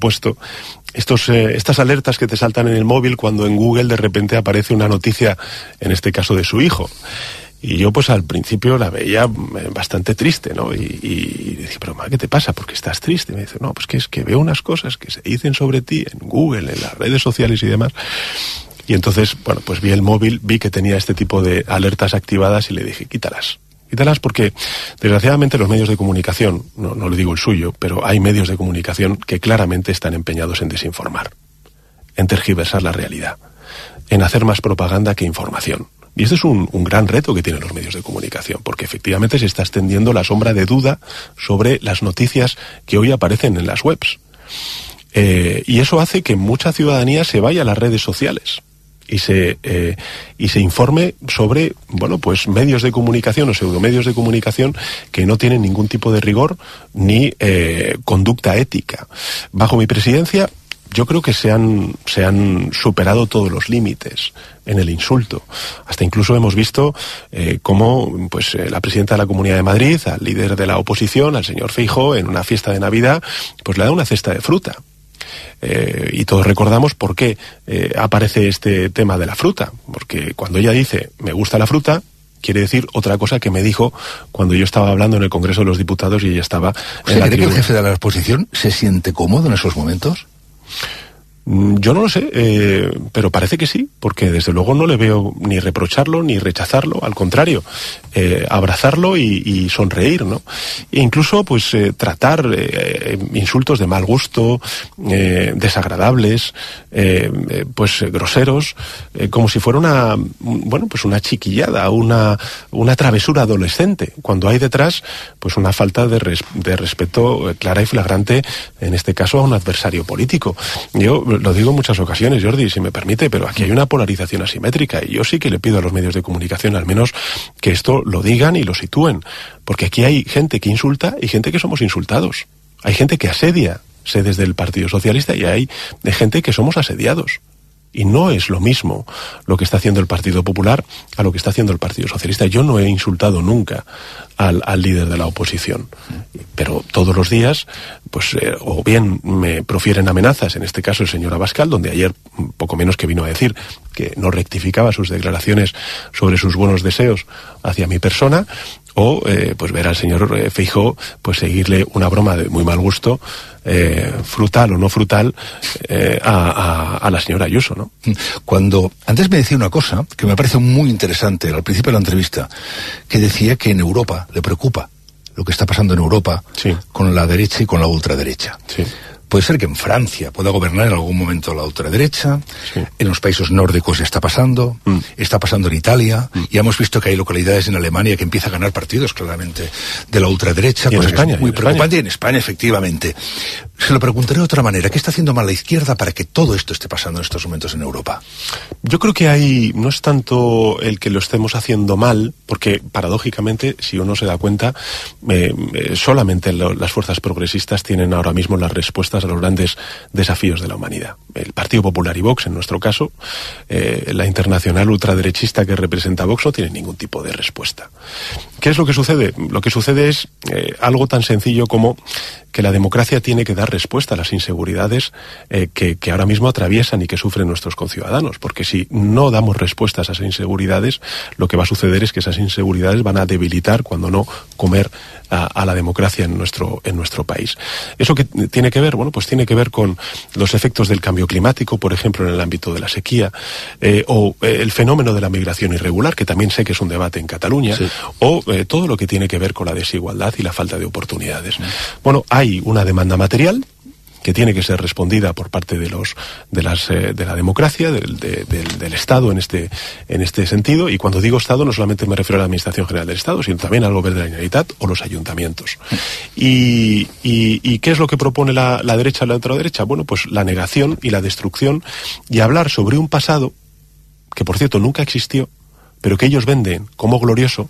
estas alertas que te saltan en el móvil cuando en Google de repente aparece una noticia, en este caso de su hijo. Y yo pues al principio la veía bastante triste, ¿no? Y decía, pero mamá, ¿qué te pasa? ¿Por qué estás triste? Y me dice, no, pues que es que veo unas cosas que se dicen sobre ti en Google, en las redes sociales y demás. Y entonces, bueno, pues vi el móvil, vi que tenía este tipo de alertas activadas y le dije, quítalas porque desgraciadamente los medios de comunicación, no le digo el suyo, pero hay medios de comunicación que claramente están empeñados en desinformar, en tergiversar la realidad, en hacer más propaganda que información. Y este es un gran reto que tienen los medios de comunicación, porque efectivamente se está extendiendo la sombra de duda sobre las noticias que hoy aparecen en las webs. Y eso hace que mucha ciudadanía se vaya a las redes sociales y se informe sobre, bueno, pues medios de comunicación o pseudomedios de comunicación que no tienen ningún tipo de rigor ni conducta ética. Bajo mi presidencia, yo creo que se han superado todos los límites en el insulto. Hasta incluso hemos visto cómo pues, la presidenta de la Comunidad de Madrid, al líder de la oposición, al señor Feijóo, en una fiesta de Navidad, pues le da una cesta de fruta. Y todos recordamos por qué aparece este tema de la fruta. Porque cuando ella dice, me gusta la fruta, quiere decir otra cosa que me dijo cuando yo estaba hablando en el Congreso de los Diputados y ella estaba en la tribuna. ¿Cree que el jefe de la oposición se siente cómodo en esos momentos? Yo no lo sé, pero parece que sí, porque desde luego no le veo ni reprocharlo ni rechazarlo, al contrario, abrazarlo y sonreír, ¿no? E incluso, pues, tratar insultos de mal gusto, desagradables, pues, groseros, como si fuera una chiquillada, una travesura adolescente, cuando hay detrás, pues, una falta de respeto clara y flagrante, en este caso, a un adversario político. Yo lo digo en muchas ocasiones, Jordi, si me permite, pero aquí hay una polarización asimétrica y yo sí que le pido a los medios de comunicación al menos que esto lo digan y lo sitúen, porque aquí hay gente que insulta y gente que somos insultados. Hay gente que asedia sedes del Partido Socialista y hay gente que somos asediados. Y no es lo mismo lo que está haciendo el Partido Popular a lo que está haciendo el Partido Socialista. Yo no he insultado nunca al líder de la oposición, pero todos los días, pues, o bien me profieren amenazas, en este caso el señor Abascal, donde ayer poco menos que vino a decir que no rectificaba sus declaraciones sobre sus buenos deseos hacia mi persona, o pues ver al señor Feijóo pues seguirle una broma de muy mal gusto, frutal o no frutal, a la señora Ayuso, ¿no? Cuando antes me decía una cosa que me parece muy interesante al principio de la entrevista, que decía que en Europa le preocupa lo que está pasando en Europa, sí, con la derecha y con la ultraderecha. Sí. puede ser que en Francia pueda gobernar en algún momento la ultraderecha, en los países nórdicos ya está pasando en Italia, ya hemos visto que hay localidades en Alemania que empiezan a ganar partidos claramente de la ultraderecha, y en España, muy preocupante, y en España efectivamente. Se lo preguntaré de otra manera, ¿qué está haciendo mal la izquierda para que todo esto esté pasando en estos momentos en Europa? Yo creo que no es tanto el que lo estemos haciendo mal, porque paradójicamente, si uno se da cuenta, solamente las fuerzas progresistas tienen ahora mismo las respuestas a los grandes desafíos de la humanidad. El Partido Popular y Vox, en nuestro caso, la internacional ultraderechista que representa Vox no tiene ningún tipo de respuesta. ¿Qué es lo que sucede? Lo que sucede es algo tan sencillo como que la democracia tiene que dar respuesta a las inseguridades que ahora mismo atraviesan y que sufren nuestros conciudadanos, porque si no damos respuestas a esas inseguridades, lo que va a suceder es que esas inseguridades van a debilitar, cuando no comer a la democracia en nuestro país. ¿Eso qué tiene que ver? Bueno, pues tiene que ver con los efectos del cambio climático, por ejemplo, en el ámbito de la sequía, o el fenómeno de la migración irregular, que también sé que es un debate en Cataluña, o todo lo que tiene que ver con la desigualdad y la falta de oportunidades. Bueno, hay una demanda material que tiene que ser respondida por parte de la democracia, del Estado en este sentido, y cuando digo Estado no solamente me refiero a la Administración General del Estado, sino también al Gobierno de la Generalitat o los ayuntamientos. ¿Y qué es lo que propone la derecha o la ultraderecha? Bueno, pues la negación y la destrucción, y hablar sobre un pasado que, por cierto, nunca existió, pero que ellos venden como glorioso,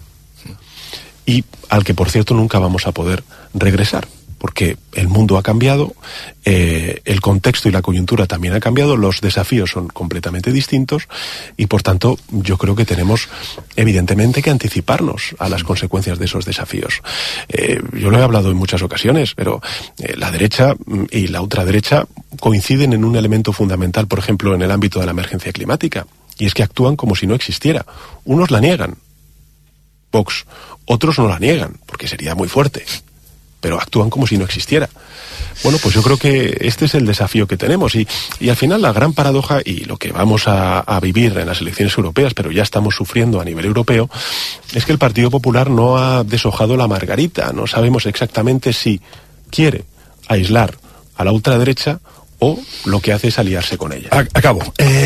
y al que, por cierto, nunca vamos a poder regresar, porque el mundo ha cambiado, el contexto y la coyuntura también ha cambiado, los desafíos son completamente distintos, y por tanto yo creo que tenemos evidentemente que anticiparnos a las consecuencias de esos desafíos. Yo lo he hablado en muchas ocasiones, pero la derecha y la ultraderecha coinciden en un elemento fundamental, por ejemplo, en el ámbito de la emergencia climática, y es que actúan como si no existiera. Unos la niegan, Vox, otros no la niegan, porque sería muy fuerte, pero actúan como si no existiera. Bueno, pues yo creo que este es el desafío que tenemos, y al final la gran paradoja, y lo que vamos a vivir en las elecciones europeas, pero ya estamos sufriendo a nivel europeo, es que el Partido Popular no ha deshojado la margarita. No sabemos exactamente si quiere aislar a la ultraderecha o lo que hace es aliarse con ella. Acabo.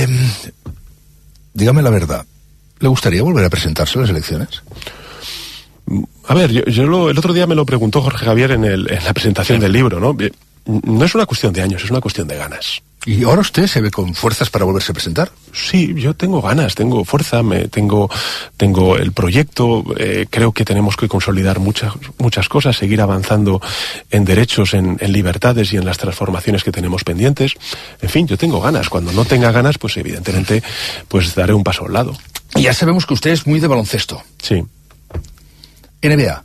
Dígame la verdad, ¿le gustaría volver a presentarse a las elecciones? A ver, el otro día me lo preguntó Jorge Javier en la presentación del libro, ¿no? No es una cuestión de años, es una cuestión de ganas. ¿Y ahora usted se ve con fuerzas para volverse a presentar? Sí, yo tengo ganas, tengo fuerza, tengo el proyecto, creo que tenemos que consolidar muchas cosas, seguir avanzando en derechos, en libertades y en las transformaciones que tenemos pendientes. En fin, yo tengo ganas. Cuando no tenga ganas, pues evidentemente pues daré un paso al lado. Y ya sabemos que usted es muy de baloncesto. Sí. NBA.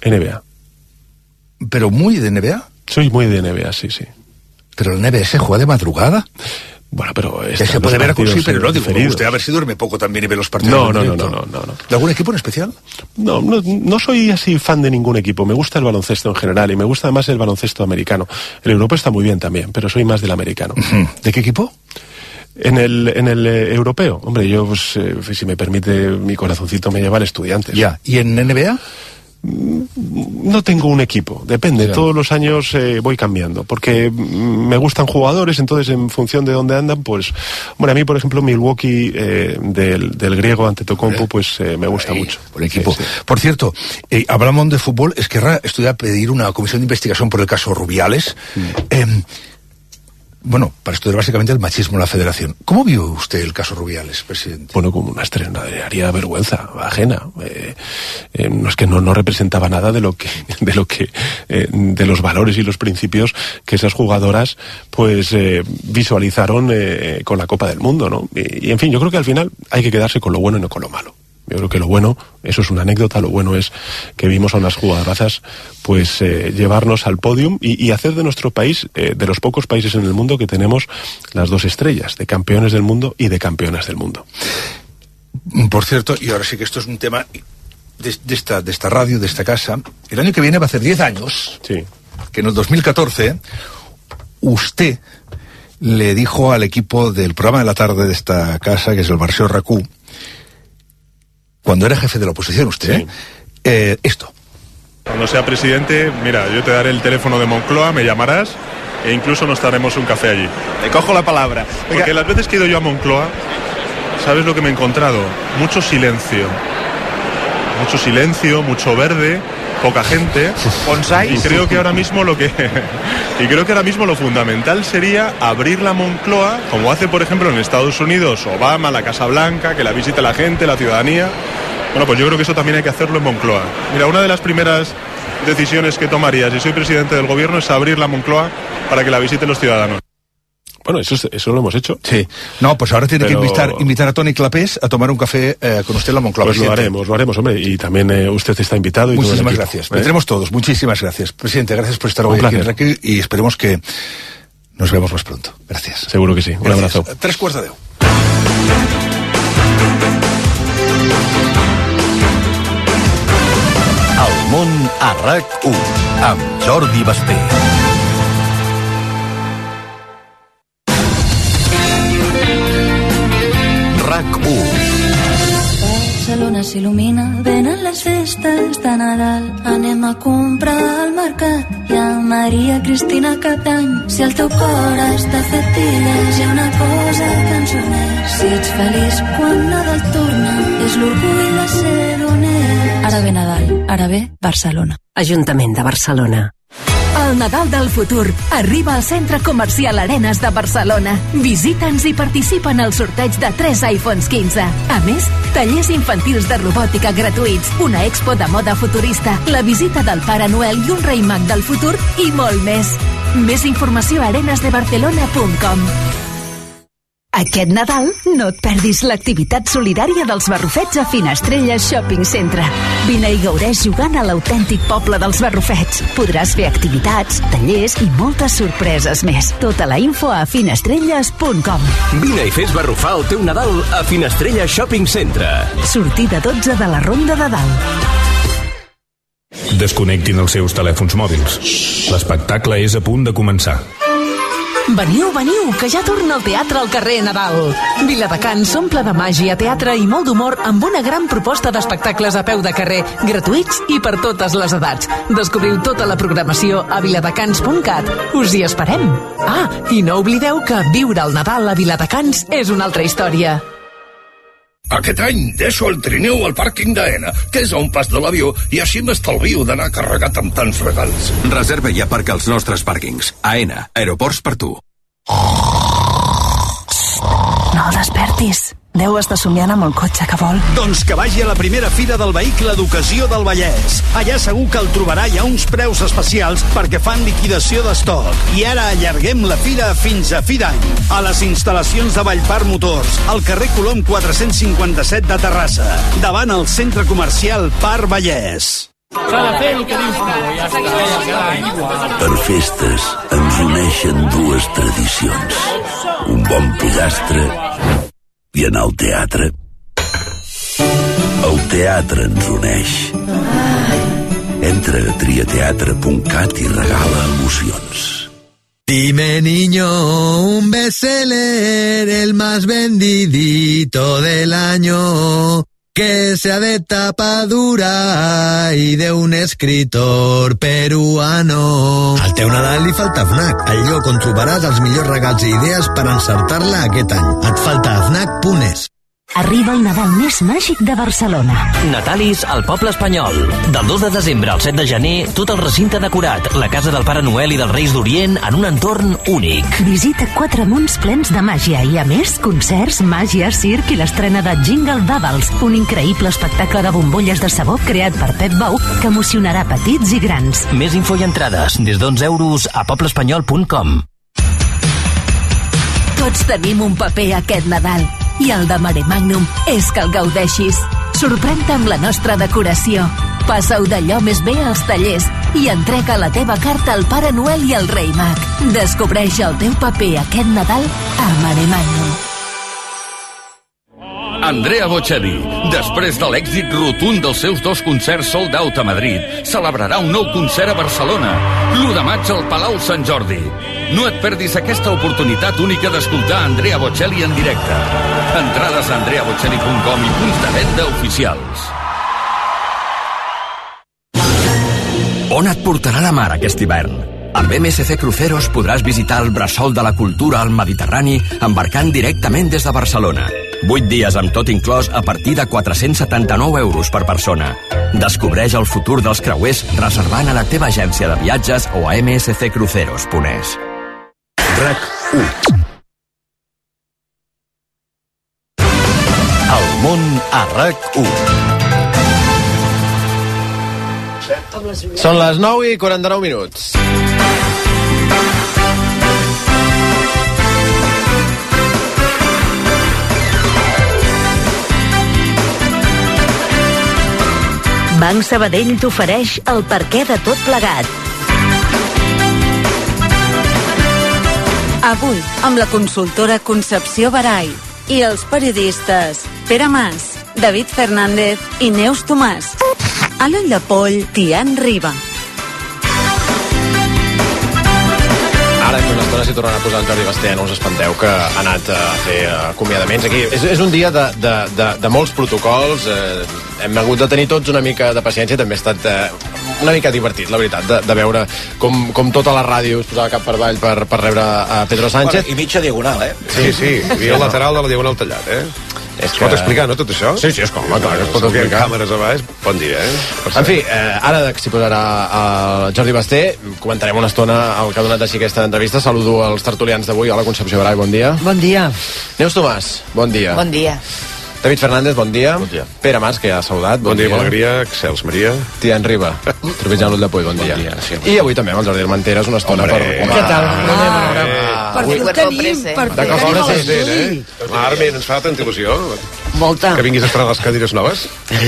¿Pero muy de NBA? Soy muy de NBA, sí. ¿Pero el NBA se juega de madrugada? Bueno, pero se puede ver sí, pero no digo, usted a ver si duerme poco también y ve los partidos. No. ¿De algún equipo en especial? No soy así fan de ningún equipo. Me gusta el baloncesto en general y me gusta más el baloncesto americano. El europeo está muy bien también, pero soy más del americano. ¿De qué equipo? En el europeo, hombre, yo, pues, si me permite, mi corazoncito me lleva al Estudiantes. Ya, ¿y en NBA? No tengo un equipo, depende, todos los años voy cambiando, porque me gustan jugadores, entonces en función de dónde andan, pues, bueno, a mí, por ejemplo, Milwaukee, del griego Antetokounmpo, pues me gusta mucho. Por equipo. Sí. Por cierto, hablamos de fútbol, Esquerra estudia pedir una comisión de investigación por el caso Rubiales. Bueno, para estudiar básicamente el machismo en la federación. ¿Cómo vio usted el caso Rubiales, presidente? Bueno, como una extraordinaria vergüenza ajena. No es que no representaba nada de los valores y los principios que esas jugadoras pues visualizaron con la Copa del Mundo, ¿no? Y en fin, yo creo que al final hay que quedarse con lo bueno y no con lo malo. Yo creo que lo bueno, eso es una anécdota, lo bueno es que vimos a unas jugadorazas pues llevarnos al podium y hacer de nuestro país, de los pocos países en el mundo que tenemos las dos estrellas, de campeones del mundo y de campeonas del mundo. Por cierto, y ahora sí que esto es un tema de esta radio, de esta casa, el año que viene va a hacer 10 años, sí, que en el 2014 usted le dijo al equipo del programa de la tarde de esta casa, que es el Barceo RACU, cuando era jefe de la oposición usted, sí, esto. Cuando sea presidente, mira, yo te daré el teléfono de Moncloa, me llamarás e incluso nos daremos un café allí. Te cojo la palabra. Porque las veces que he ido yo a Moncloa, ¿sabes lo que me he encontrado? Mucho silencio, mucho verde, poca gente. ¿Bonsai? Y creo que ahora mismo lo fundamental sería abrir la Moncloa, como hace por ejemplo en Estados Unidos Obama, la Casa Blanca, que la visite la gente, la ciudadanía. Bueno, pues yo creo que eso también hay que hacerlo en Moncloa. Mira, una de las primeras decisiones que tomaría si soy presidente del gobierno es abrir la Moncloa para que la visiten los ciudadanos. Bueno, eso lo hemos hecho. Sí. No, pues ahora tiene que invitar a Toni Clapés a tomar un café con usted en la Moncloa. Pues lo haremos, hombre. Y también usted está invitado. Y muchísimas gracias. Vendremos todos. Muchísimas gracias. Presidente, gracias por estar hoy aquí y esperemos que nos vemos más pronto. Gracias. Seguro que sí. Un abrazo. 3:15. El món a RAC1 amb Jordi Basté. Barcelona s'il·lumina, venen les festes de Nadal. Anem a comprar al mercat. Hi ha Maria Cristina cap d'any. Si el teu cor està fet piles, hi ha una cosa que ens uneix. Si ets feliç quan Nadal torna, és l'orgull de ser doner. Ara ve Nadal, ara ve Barcelona. Ajuntament de Barcelona. El Nadal del futur arriba al Centre Comercial Arenas de Barcelona. Visita'ns i participa en el sorteig de 3 iPhones 15. A més, tallers infantils de robòtica gratuïts, una expo de moda futurista, la visita del Pare Noel i un rei mag del futur i molt més. Més informació a arenasdebarcelona.com. Aquest Nadal no et perdis l'activitat solidària dels Barrufets a Finestrelles Shopping Centre. Vine i gaudeix jugant a l'autèntic poble dels Barrufets. Podràs fer activitats, tallers i moltes sorpreses més. Tota la info a finestrelles.com. Vine i fes barrufar el teu Nadal a Finestrelles Shopping Centre. Sortida 12 de la Ronda de Dalt. Desconnectin els seus telèfons mòbils. L'espectacle és a punt de començar. Veniu, que ja torna el teatre al carrer Nadal. Viladecans s'omple de màgia, teatre i molt d'humor amb una gran proposta d'espectacles a peu de carrer, gratuïts i per totes les edats. Descobriu tota la programació a viladecans.cat. Us hi esperem. I no oblideu que viure el Nadal a Viladecans és una altra història. Aquest any deixo el trineu al pàrquing d'Aena, que és a un pas de l'avió, i així m'estalvio d'anar carregat amb tants regals. Reserva i aparca als nostres pàrquings. Aena, aeroports per tu. No el despertis. Deu estar somiant amb el cotxe que vol. Doncs que vagi a la primera fira del vehicle d'ocasió del Vallès. Allà segur que el trobarà i a uns preus especials perquè fan liquidació d'estoc. I ara allarguem la fira fins a fi d'any. A les instal·lacions de Vallpar Motors, al carrer Colom 457 de Terrassa, davant el centre comercial Parc Vallès. Per festes ens uneixen dues tradicions. Un bon pollastre i anar al teatre. El teatre ens uneix. Entra a triateatre.cat i regala emocions. Dime niño, un bestseller, el más vendidito del año, que sea de tapa dura y de un escritor peruano. Al teu Nadal li falta FNAC, el lloc on trobaràs els millors regals i idees per encertar-la aquest any. Et falta FNAC.es. Arriba el Nadal més màgic de Barcelona. Natalis al poble espanyol. Del 2 de desembre al 7 de gener, tot el recinte decorat, la casa del Pare Noel i dels Reis d'Orient en un entorn únic. Visita 4 munts plens de màgia i, a més, concerts, màgia, circ i l'estrena de Jingle Bubbles, un increïble espectacle de bombolles de sabó creat per Pep Bou que emocionarà petits i grans. Més info i entrades des d'11 € a pobleespanyol.com. Tots tenim un paper aquest Nadal. I el de Mare Magnum és que el gaudeixis. Sorprèn-te amb la nostra decoració. Passa-ho d'allò més bé als tallers i entrega la teva carta al Pare Noel i al Rei Mag. Descobreix el teu paper aquest Nadal a Mare Magnum. Andrea Bocelli, després de l'èxit rotund dels seus 2 concerts sold out a Madrid, celebrarà un nou concert a Barcelona, l'1 de maig al Palau Sant Jordi. No et perdis aquesta oportunitat única d'escoltar Andrea Bocelli en directe. Entrades a andreabocelli.com i punts de venda oficials. On et portarà la mar aquest hivern? Amb MSC Cruceros podràs visitar el bressol de la cultura al Mediterrani embarcant directament des de Barcelona. 8 dies amb tot inclòs a partir de 479 euros per persona. Descobreix el futur dels creuers reservant a la teva agència de viatges o a msccruceros.es. RAC1. El món a RAC1. Són les 9:49 minuts. Banc Sabadell t'ofereix el perquè de tot plegat. Avui, amb la consultora Concepció Barai i els periodistes Pere Mas, David Fernández i Neus Tomàs. A l'ull de poll, Tian Riba. Ara en una estona s'hi tornarà a posar el Jordi Basté, no us espanteu que ha anat a fer acomiadaments aquí. És un dia de molts protocols, hem hagut de tenir tots una mica de paciència, també ha estat una mica divertit, la veritat, de veure com tota la ràdio es posava cap per avall per rebre a Pedro Sánchez. Bueno, i mitja diagonal, Sí, havia el lateral de la diagonal tallat, Es pot explicar, no, tot això? Sí, esclar, que es pot explicar. Càmeres a baix, bon dia, En fi, ara s'hi posarà el Jordi Basté, comentarem una estona el que ha donat així aquesta entrevista. Saludo als tertulians d'avui. Hola, Concepció Barai, bon dia. Bon dia. Neus Tomàs, bon dia. Bon dia. David Fernández, bon dia. Bon dia. Pere Mas, que ja ha saludat. Bon dia, alegria. Excels, Maria. Tian Riba, trepitjant l'ull de poll, bon dia. Sí, I avui també amb el Jordi Armenteres, una estona per recordar. Què tal? Perquè ho tenim, perquè ho tenim a l'estudi. Armin, ens fa tanta il·lusió. Molta. Que vinguis a estrenar les cadires noves.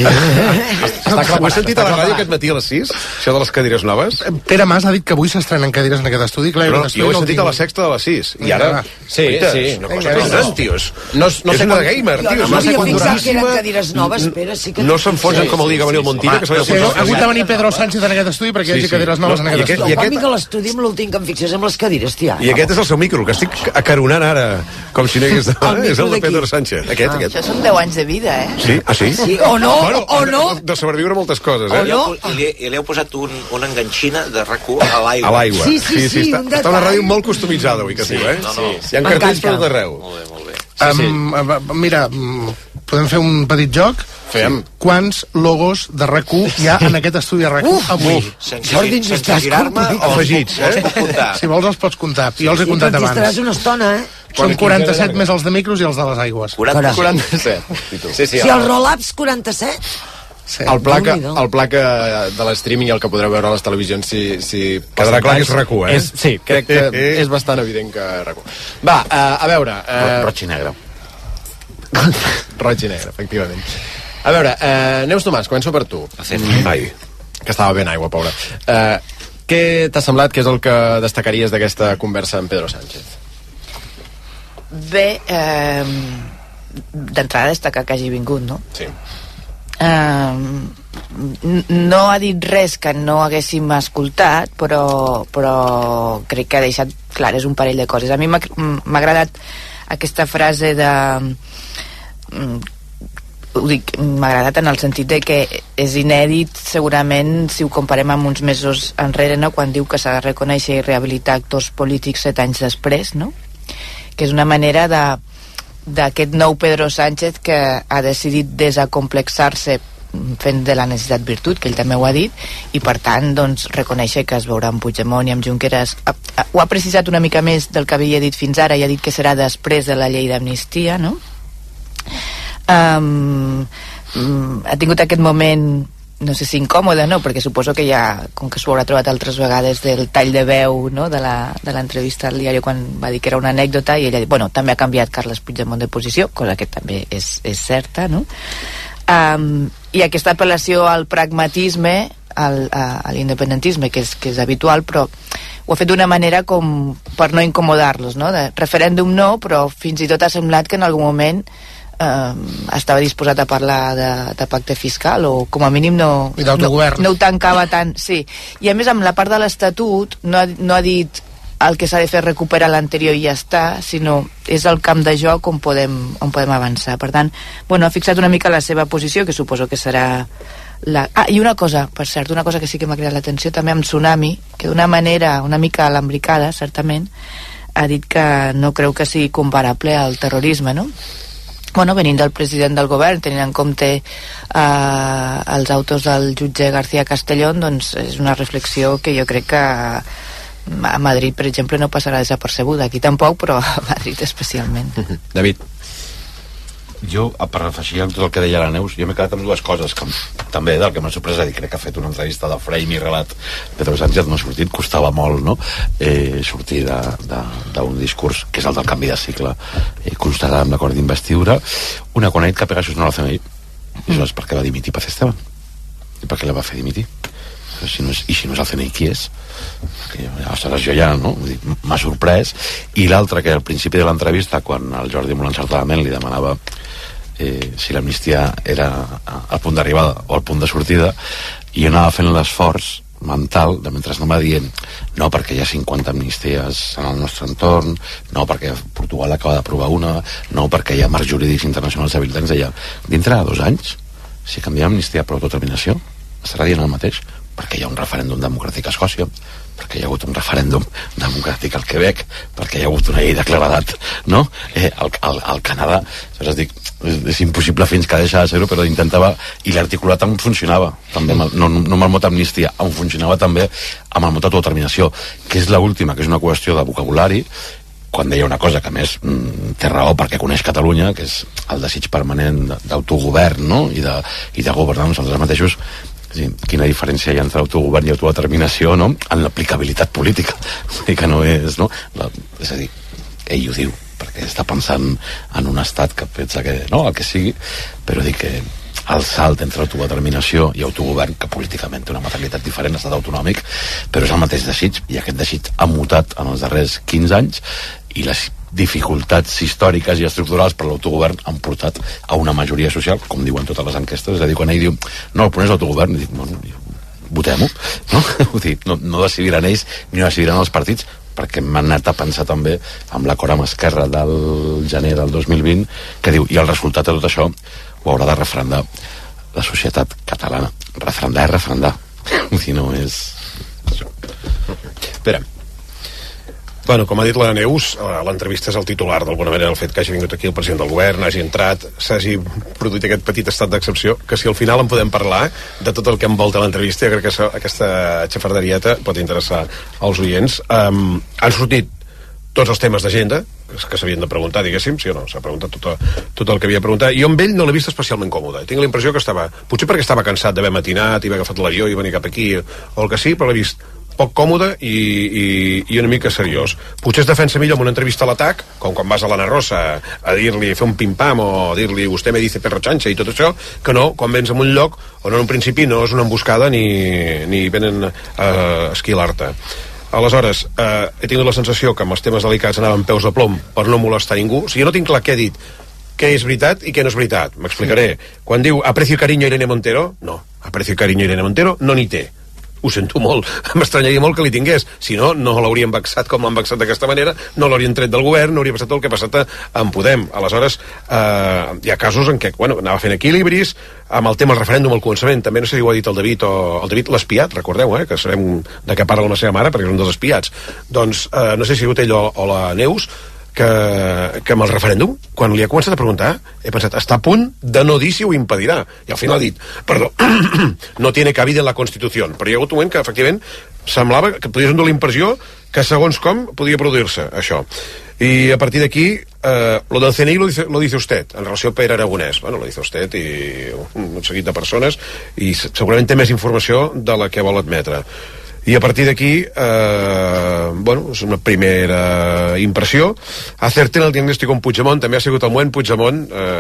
Ho he sentit a la ràdio aquest matí a les 6, això de les cadires noves. Pere Mas ha dit que avui s'estrenen cadires en aquest estudi. Però jo ho he sentit a la sexta de les 6. I ara... Sí. Una cosa gran, tios. No és una gamer, tios. No havia fixat que eren cadires noves, Pere, sí que... No s'enfonsen com el dia que venia el Montilla, que s'havia ha hagut de venir Pedro Sánchez en aquest estudi perquè hi hagi cadires noves en aquest estudi. A mi que l'estudi amb l'últim que em fixés amb les cadires, tia. I aquest és el seu micro, que estic acaronant ara, com si no hi hagués de... És el de Pedro Sánchez. Aquest. Això són 10 anys de vida, Sí? Ah, sí? Sí, o no, o no. De sobreviure moltes coses, O no. I li heu posat una enganxina de RAC1 a l'aigua. A l'aigua. Sí, està una ràdio molt customitzada avui, que diu, Hi ha cartells per tot arreu. Molt bé. Mira, podem fer un petit joc? Fem. Quants logos de RAC1 hi ha en aquest estudi de RAC1 avui? Jordi, ens estàs comptant. Afegits, Si vols els pots comptar. Jo els he comptat abans. Estaràs una estona, Són 47 més els de micros i els de les aigües. 47. Si el roll-ups 47... El pla de l'streaming i el que podreu veure a les televisions si quedarà clar que és RAC1, Sí, crec que és bastant evident que RAC1. Va, a veure... Roig i negre. Roig i negre, efectivament. A veure, Neus Tomàs, començo per tu. Ai. Que estava ben aigua, pobra. Què t'ha semblat que és el que destacaries d'aquesta conversa amb Pedro Sánchez? Bé, d'entrada destacar que hagi vingut, no? Sí. No ha dit res que no haguéssim escoltat, però crec que ha deixat clares un parell de coses. A mi m'ha agradat aquesta frase de... Ho dic, m'ha agradat en el sentit de que és inèdit segurament si ho comparem amb uns mesos enrere, no? Quan diu que s'ha de reconèixer i rehabilitar actors polítics 7 anys després, no? Que és una manera d'aquest nou Pedro Sánchez que ha decidit desacomplexar-se fent de la necessitat virtut, que ell també ho ha dit, i per tant doncs, reconèixer que es veurà amb Puigdemont i amb Junqueras. Ho ha precisat una mica més del que havia dit fins ara, i ha dit que serà després de la llei d'amnistia, no? Ha tingut aquest moment, no sé si incòmode, no? Perquè suposo que ja, com que s'ho haurà trobat altres vegades del tall de veu, no? de l'entrevista al diari quan va dir que era una anècdota, i ella ha dit, bueno, també ha canviat Carles Puigdemont de posició, cosa que també és certa, no? I aquesta apel·lació al pragmatisme, a l'independentisme, que és habitual, però ho ha fet d'una manera com per no incomodar-los, no? De referèndum no, però fins i tot ha semblat que en algun moment estava disposat a parlar de pacte fiscal, o com a mínim no ho tancava tant, sí. I a més amb la part de l'Estatut no ha dit el que s'ha de fer recuperar l'anterior i ja està, sinó és el camp de joc on podem avançar. Per tant, bueno, ha fixat una mica la seva posició, que suposo que serà I una cosa, per cert, una cosa que sí que m'ha cridat l'atenció també amb Tsunami, que d'una manera una mica alambricada, certament, ha dit que no creu que sigui comparable al terrorisme, no? Bueno, venint del president del govern, tenint en compte els autors del jutge García Castellón, doncs és una reflexió que jo crec que a Madrid, per exemple, no passarà desapercebuda. Aquí tampoc, però a Madrid especialment. David. Jo, per afegir amb tot el que deia la Neus, jo m'he quedat amb dues coses que també del que m'ha sorprès, crec que ha fet una entrevista de frame i relat Pedro Sánchez, no ha sortit, costava molt, no? Sortir d'un discurs que és el del canvi de cicle, constarà amb l'acord d'investidura, una quan ha dit que Pegasus no la CNI, i això és perquè va dimitir Paz Esteban, i per què la va fer dimitir? I si no és el CNI, qui és? Aleshores jo ja, no? M'ha sorprès. I l'altre, que al principi de l'entrevista, quan el Jordi molt encertadament li demanava si l'amnistia era el punt d'arribada o el punt de sortida, i jo anava fent l'esforç mental de mentre anava dient no perquè hi ha 50 amnisties en el nostre entorn, no perquè Portugal acaba d'aprovar una, no perquè hi ha marcs jurídics internacionals habilitants, deia dintre de 2 anys, si canviem amnistia per autodeterminació, estarà dient el mateix, perquè hi ha un referèndum democràtic a Escòcia, perquè hi ha hagut un referèndum democràtic al Quebec, perquè hi ha hagut una llei de claredat, no? Al Canadà. Aleshores dic, és impossible fins que deixa de ser-ho, però intentava, i l'articulat em funcionava, també, no amb el mot amnistia, em funcionava també amb el mot autodeterminació, que és l'última, que és una qüestió de vocabulari, quan deia una cosa que a més té raó perquè coneix Catalunya, que és el desig permanent d'autogovern, no? I de governar nosaltres mateixos. Sí, quina diferència hi ha entre autogovern i autodeterminació, no? En l'aplicabilitat política, que no és, no? És a dir, ell ho diu perquè està pensant en un estat que pensa que, no, el que sigui, però dic que el salt entre autodeterminació i autogovern, que políticament té una materialitat diferent, estat autonòmic, però és el mateix desig, i aquest desig ha mutat en els darrers 15 anys, i les dificultats històriques i estructurals per l'autogovern han portat a una majoria social, com diuen totes les enquestes. És a dir, quan ell diu, no, el punt és l'autogovern, dic, bueno, votem-ho, no? No decidiran ells ni no decidiran els partits, perquè m'han anat a pensar també amb l'acord amb Esquerra del gener del 2020, que diu, i el resultat de tot això ho haurà de referendar la societat catalana. Referendar és referendar, si no és... Espera. Bueno, com ha dit la Neus, l'entrevista és el titular d'alguna manera, el fet que hagi vingut aquí el president del govern, hagi entrat, s'hagi produït aquest petit estat d'excepció, que si al final en podem parlar de tot el que envolta l'entrevista, crec que aquesta xafarderieta pot interessar als oients. Han sortit tots els temes d'agenda que s'havien de preguntar, diguéssim, sí o no? S'ha preguntat tot el que havia de preguntar, i jo amb ell no l'he vist especialment còmode. Tinc la impressió que potser perquè estava cansat d'haver matinat i haver agafat l'avió i venir cap aquí o el que sigui, però l'he vist poc còmode i una mica seriós. Potser es defensa millor en una entrevista a l'atac, com quan vas a l'Anna Rosa a dir-li, fer un pim-pam o dir-li vostè me dice perro chancha i tot això, que no, quan vens en un lloc on en un principi no és una emboscada ni venen a esquilar-te. Aleshores, he tingut la sensació que amb els temes delicats anaven peus de plom per no molestar ningú. O sigui, jo no tinc clar què he dit, què és veritat i què no és veritat. M'explicaré. Quan diu aprecio cariño Irene Montero, no. Aprecio cariño Irene Montero no n'hi té. Ho sento molt, m'estranyaria molt que li tingués, si no, no l'haurien vexat com l'han vexat d'aquesta manera, no l'haurien tret del govern, no hauria passat el que ha passat en Podem. Aleshores, hi ha casos en què, bueno, anava fent equilibris, amb el tema del referèndum al començament, també no sé si ho ha dit el David o el David l'espiat, recordeu, que sabem de què parla la seva mare, perquè és un dels espiats. Doncs, no sé si ha sigut ell o la Neus, que amb el referèndum, quan li ha començat a preguntar, he pensat, està a punt de no dir si ho impedirà. I al final ha dit, perdó, no tiene cabida en la Constitució. Però hi ha hagut un moment que, efectivament, semblava que podies donar la impressió que segons com podia produir-se això. Y a partir de aquí, lo del CNI lo dice usted, en relació a Pere Aragonès. Bueno, lo dice usted i un seguit de persones, i segurament té més informació de la que vol admetre. I a partir d'aquí, bueno, és una primera impressió. Acerten el diagnòstic amb Puigdemont, també ha sigut el moment Puigdemont,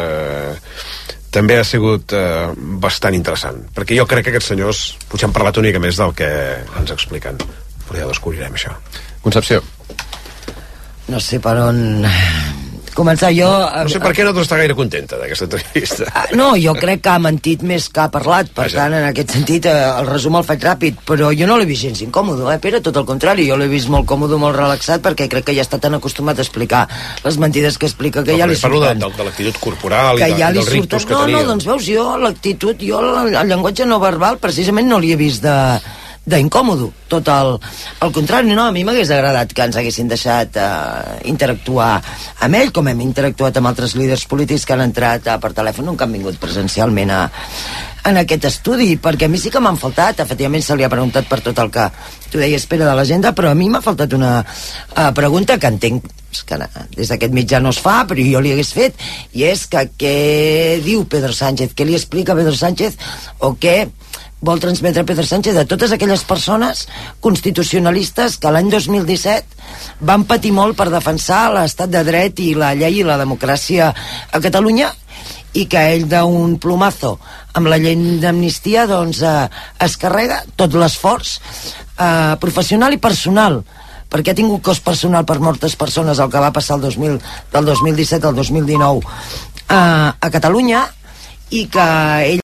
també ha sigut bastant interessant, perquè jo crec que aquests senyors potser han parlat una mica més del que ens expliquen, però ja ho descobrirem, això. Concepció. No sé per on començar. Jo... No sé per què no està gaire contenta d'aquesta entrevista. No, jo crec que ha mentit més que ha parlat, per tant, en aquest sentit, el resum el faig ràpid, però jo no l'he vist gens incòmodo, Pere, tot el contrari, jo l'he vist molt còmode, molt relaxat, perquè crec que ja està tan acostumat a explicar les mentides que explica, que ja li surten. Parlo de l'actitud corporal que i dels rictus que tenia. No, doncs veus, jo l'actitud, el llenguatge no verbal, precisament no li he vist d'incòmodo, tot el contrari. No, a mi m'hagués agradat que ens haguessin deixat interactuar amb ell, com hem interactuat amb altres líders polítics que han entrat per telèfon, que han vingut presencialment en aquest estudi, perquè a mi sí que m'han faltat, efectivament se li ha preguntat per tot el que tu deies, Pere, de l'agenda, però a mi m'ha faltat una pregunta que entenc que des d'aquest mitjà no es fa, però jo li hagués fet, i és que què diu Pedro Sánchez, què li explica Pedro Sánchez, o què vol transmetre Pedro Sánchez a totes aquelles persones constitucionalistes que l'any 2017 van patir molt per defensar l'estat de dret i la llei i la democràcia a Catalunya, i que ell d'un plomazo amb la llei d'amnistia doncs es carrega tot l'esforç professional i personal, perquè ha tingut cost personal per moltes persones el que va passar del 2017 al 2019 a Catalunya, i que ell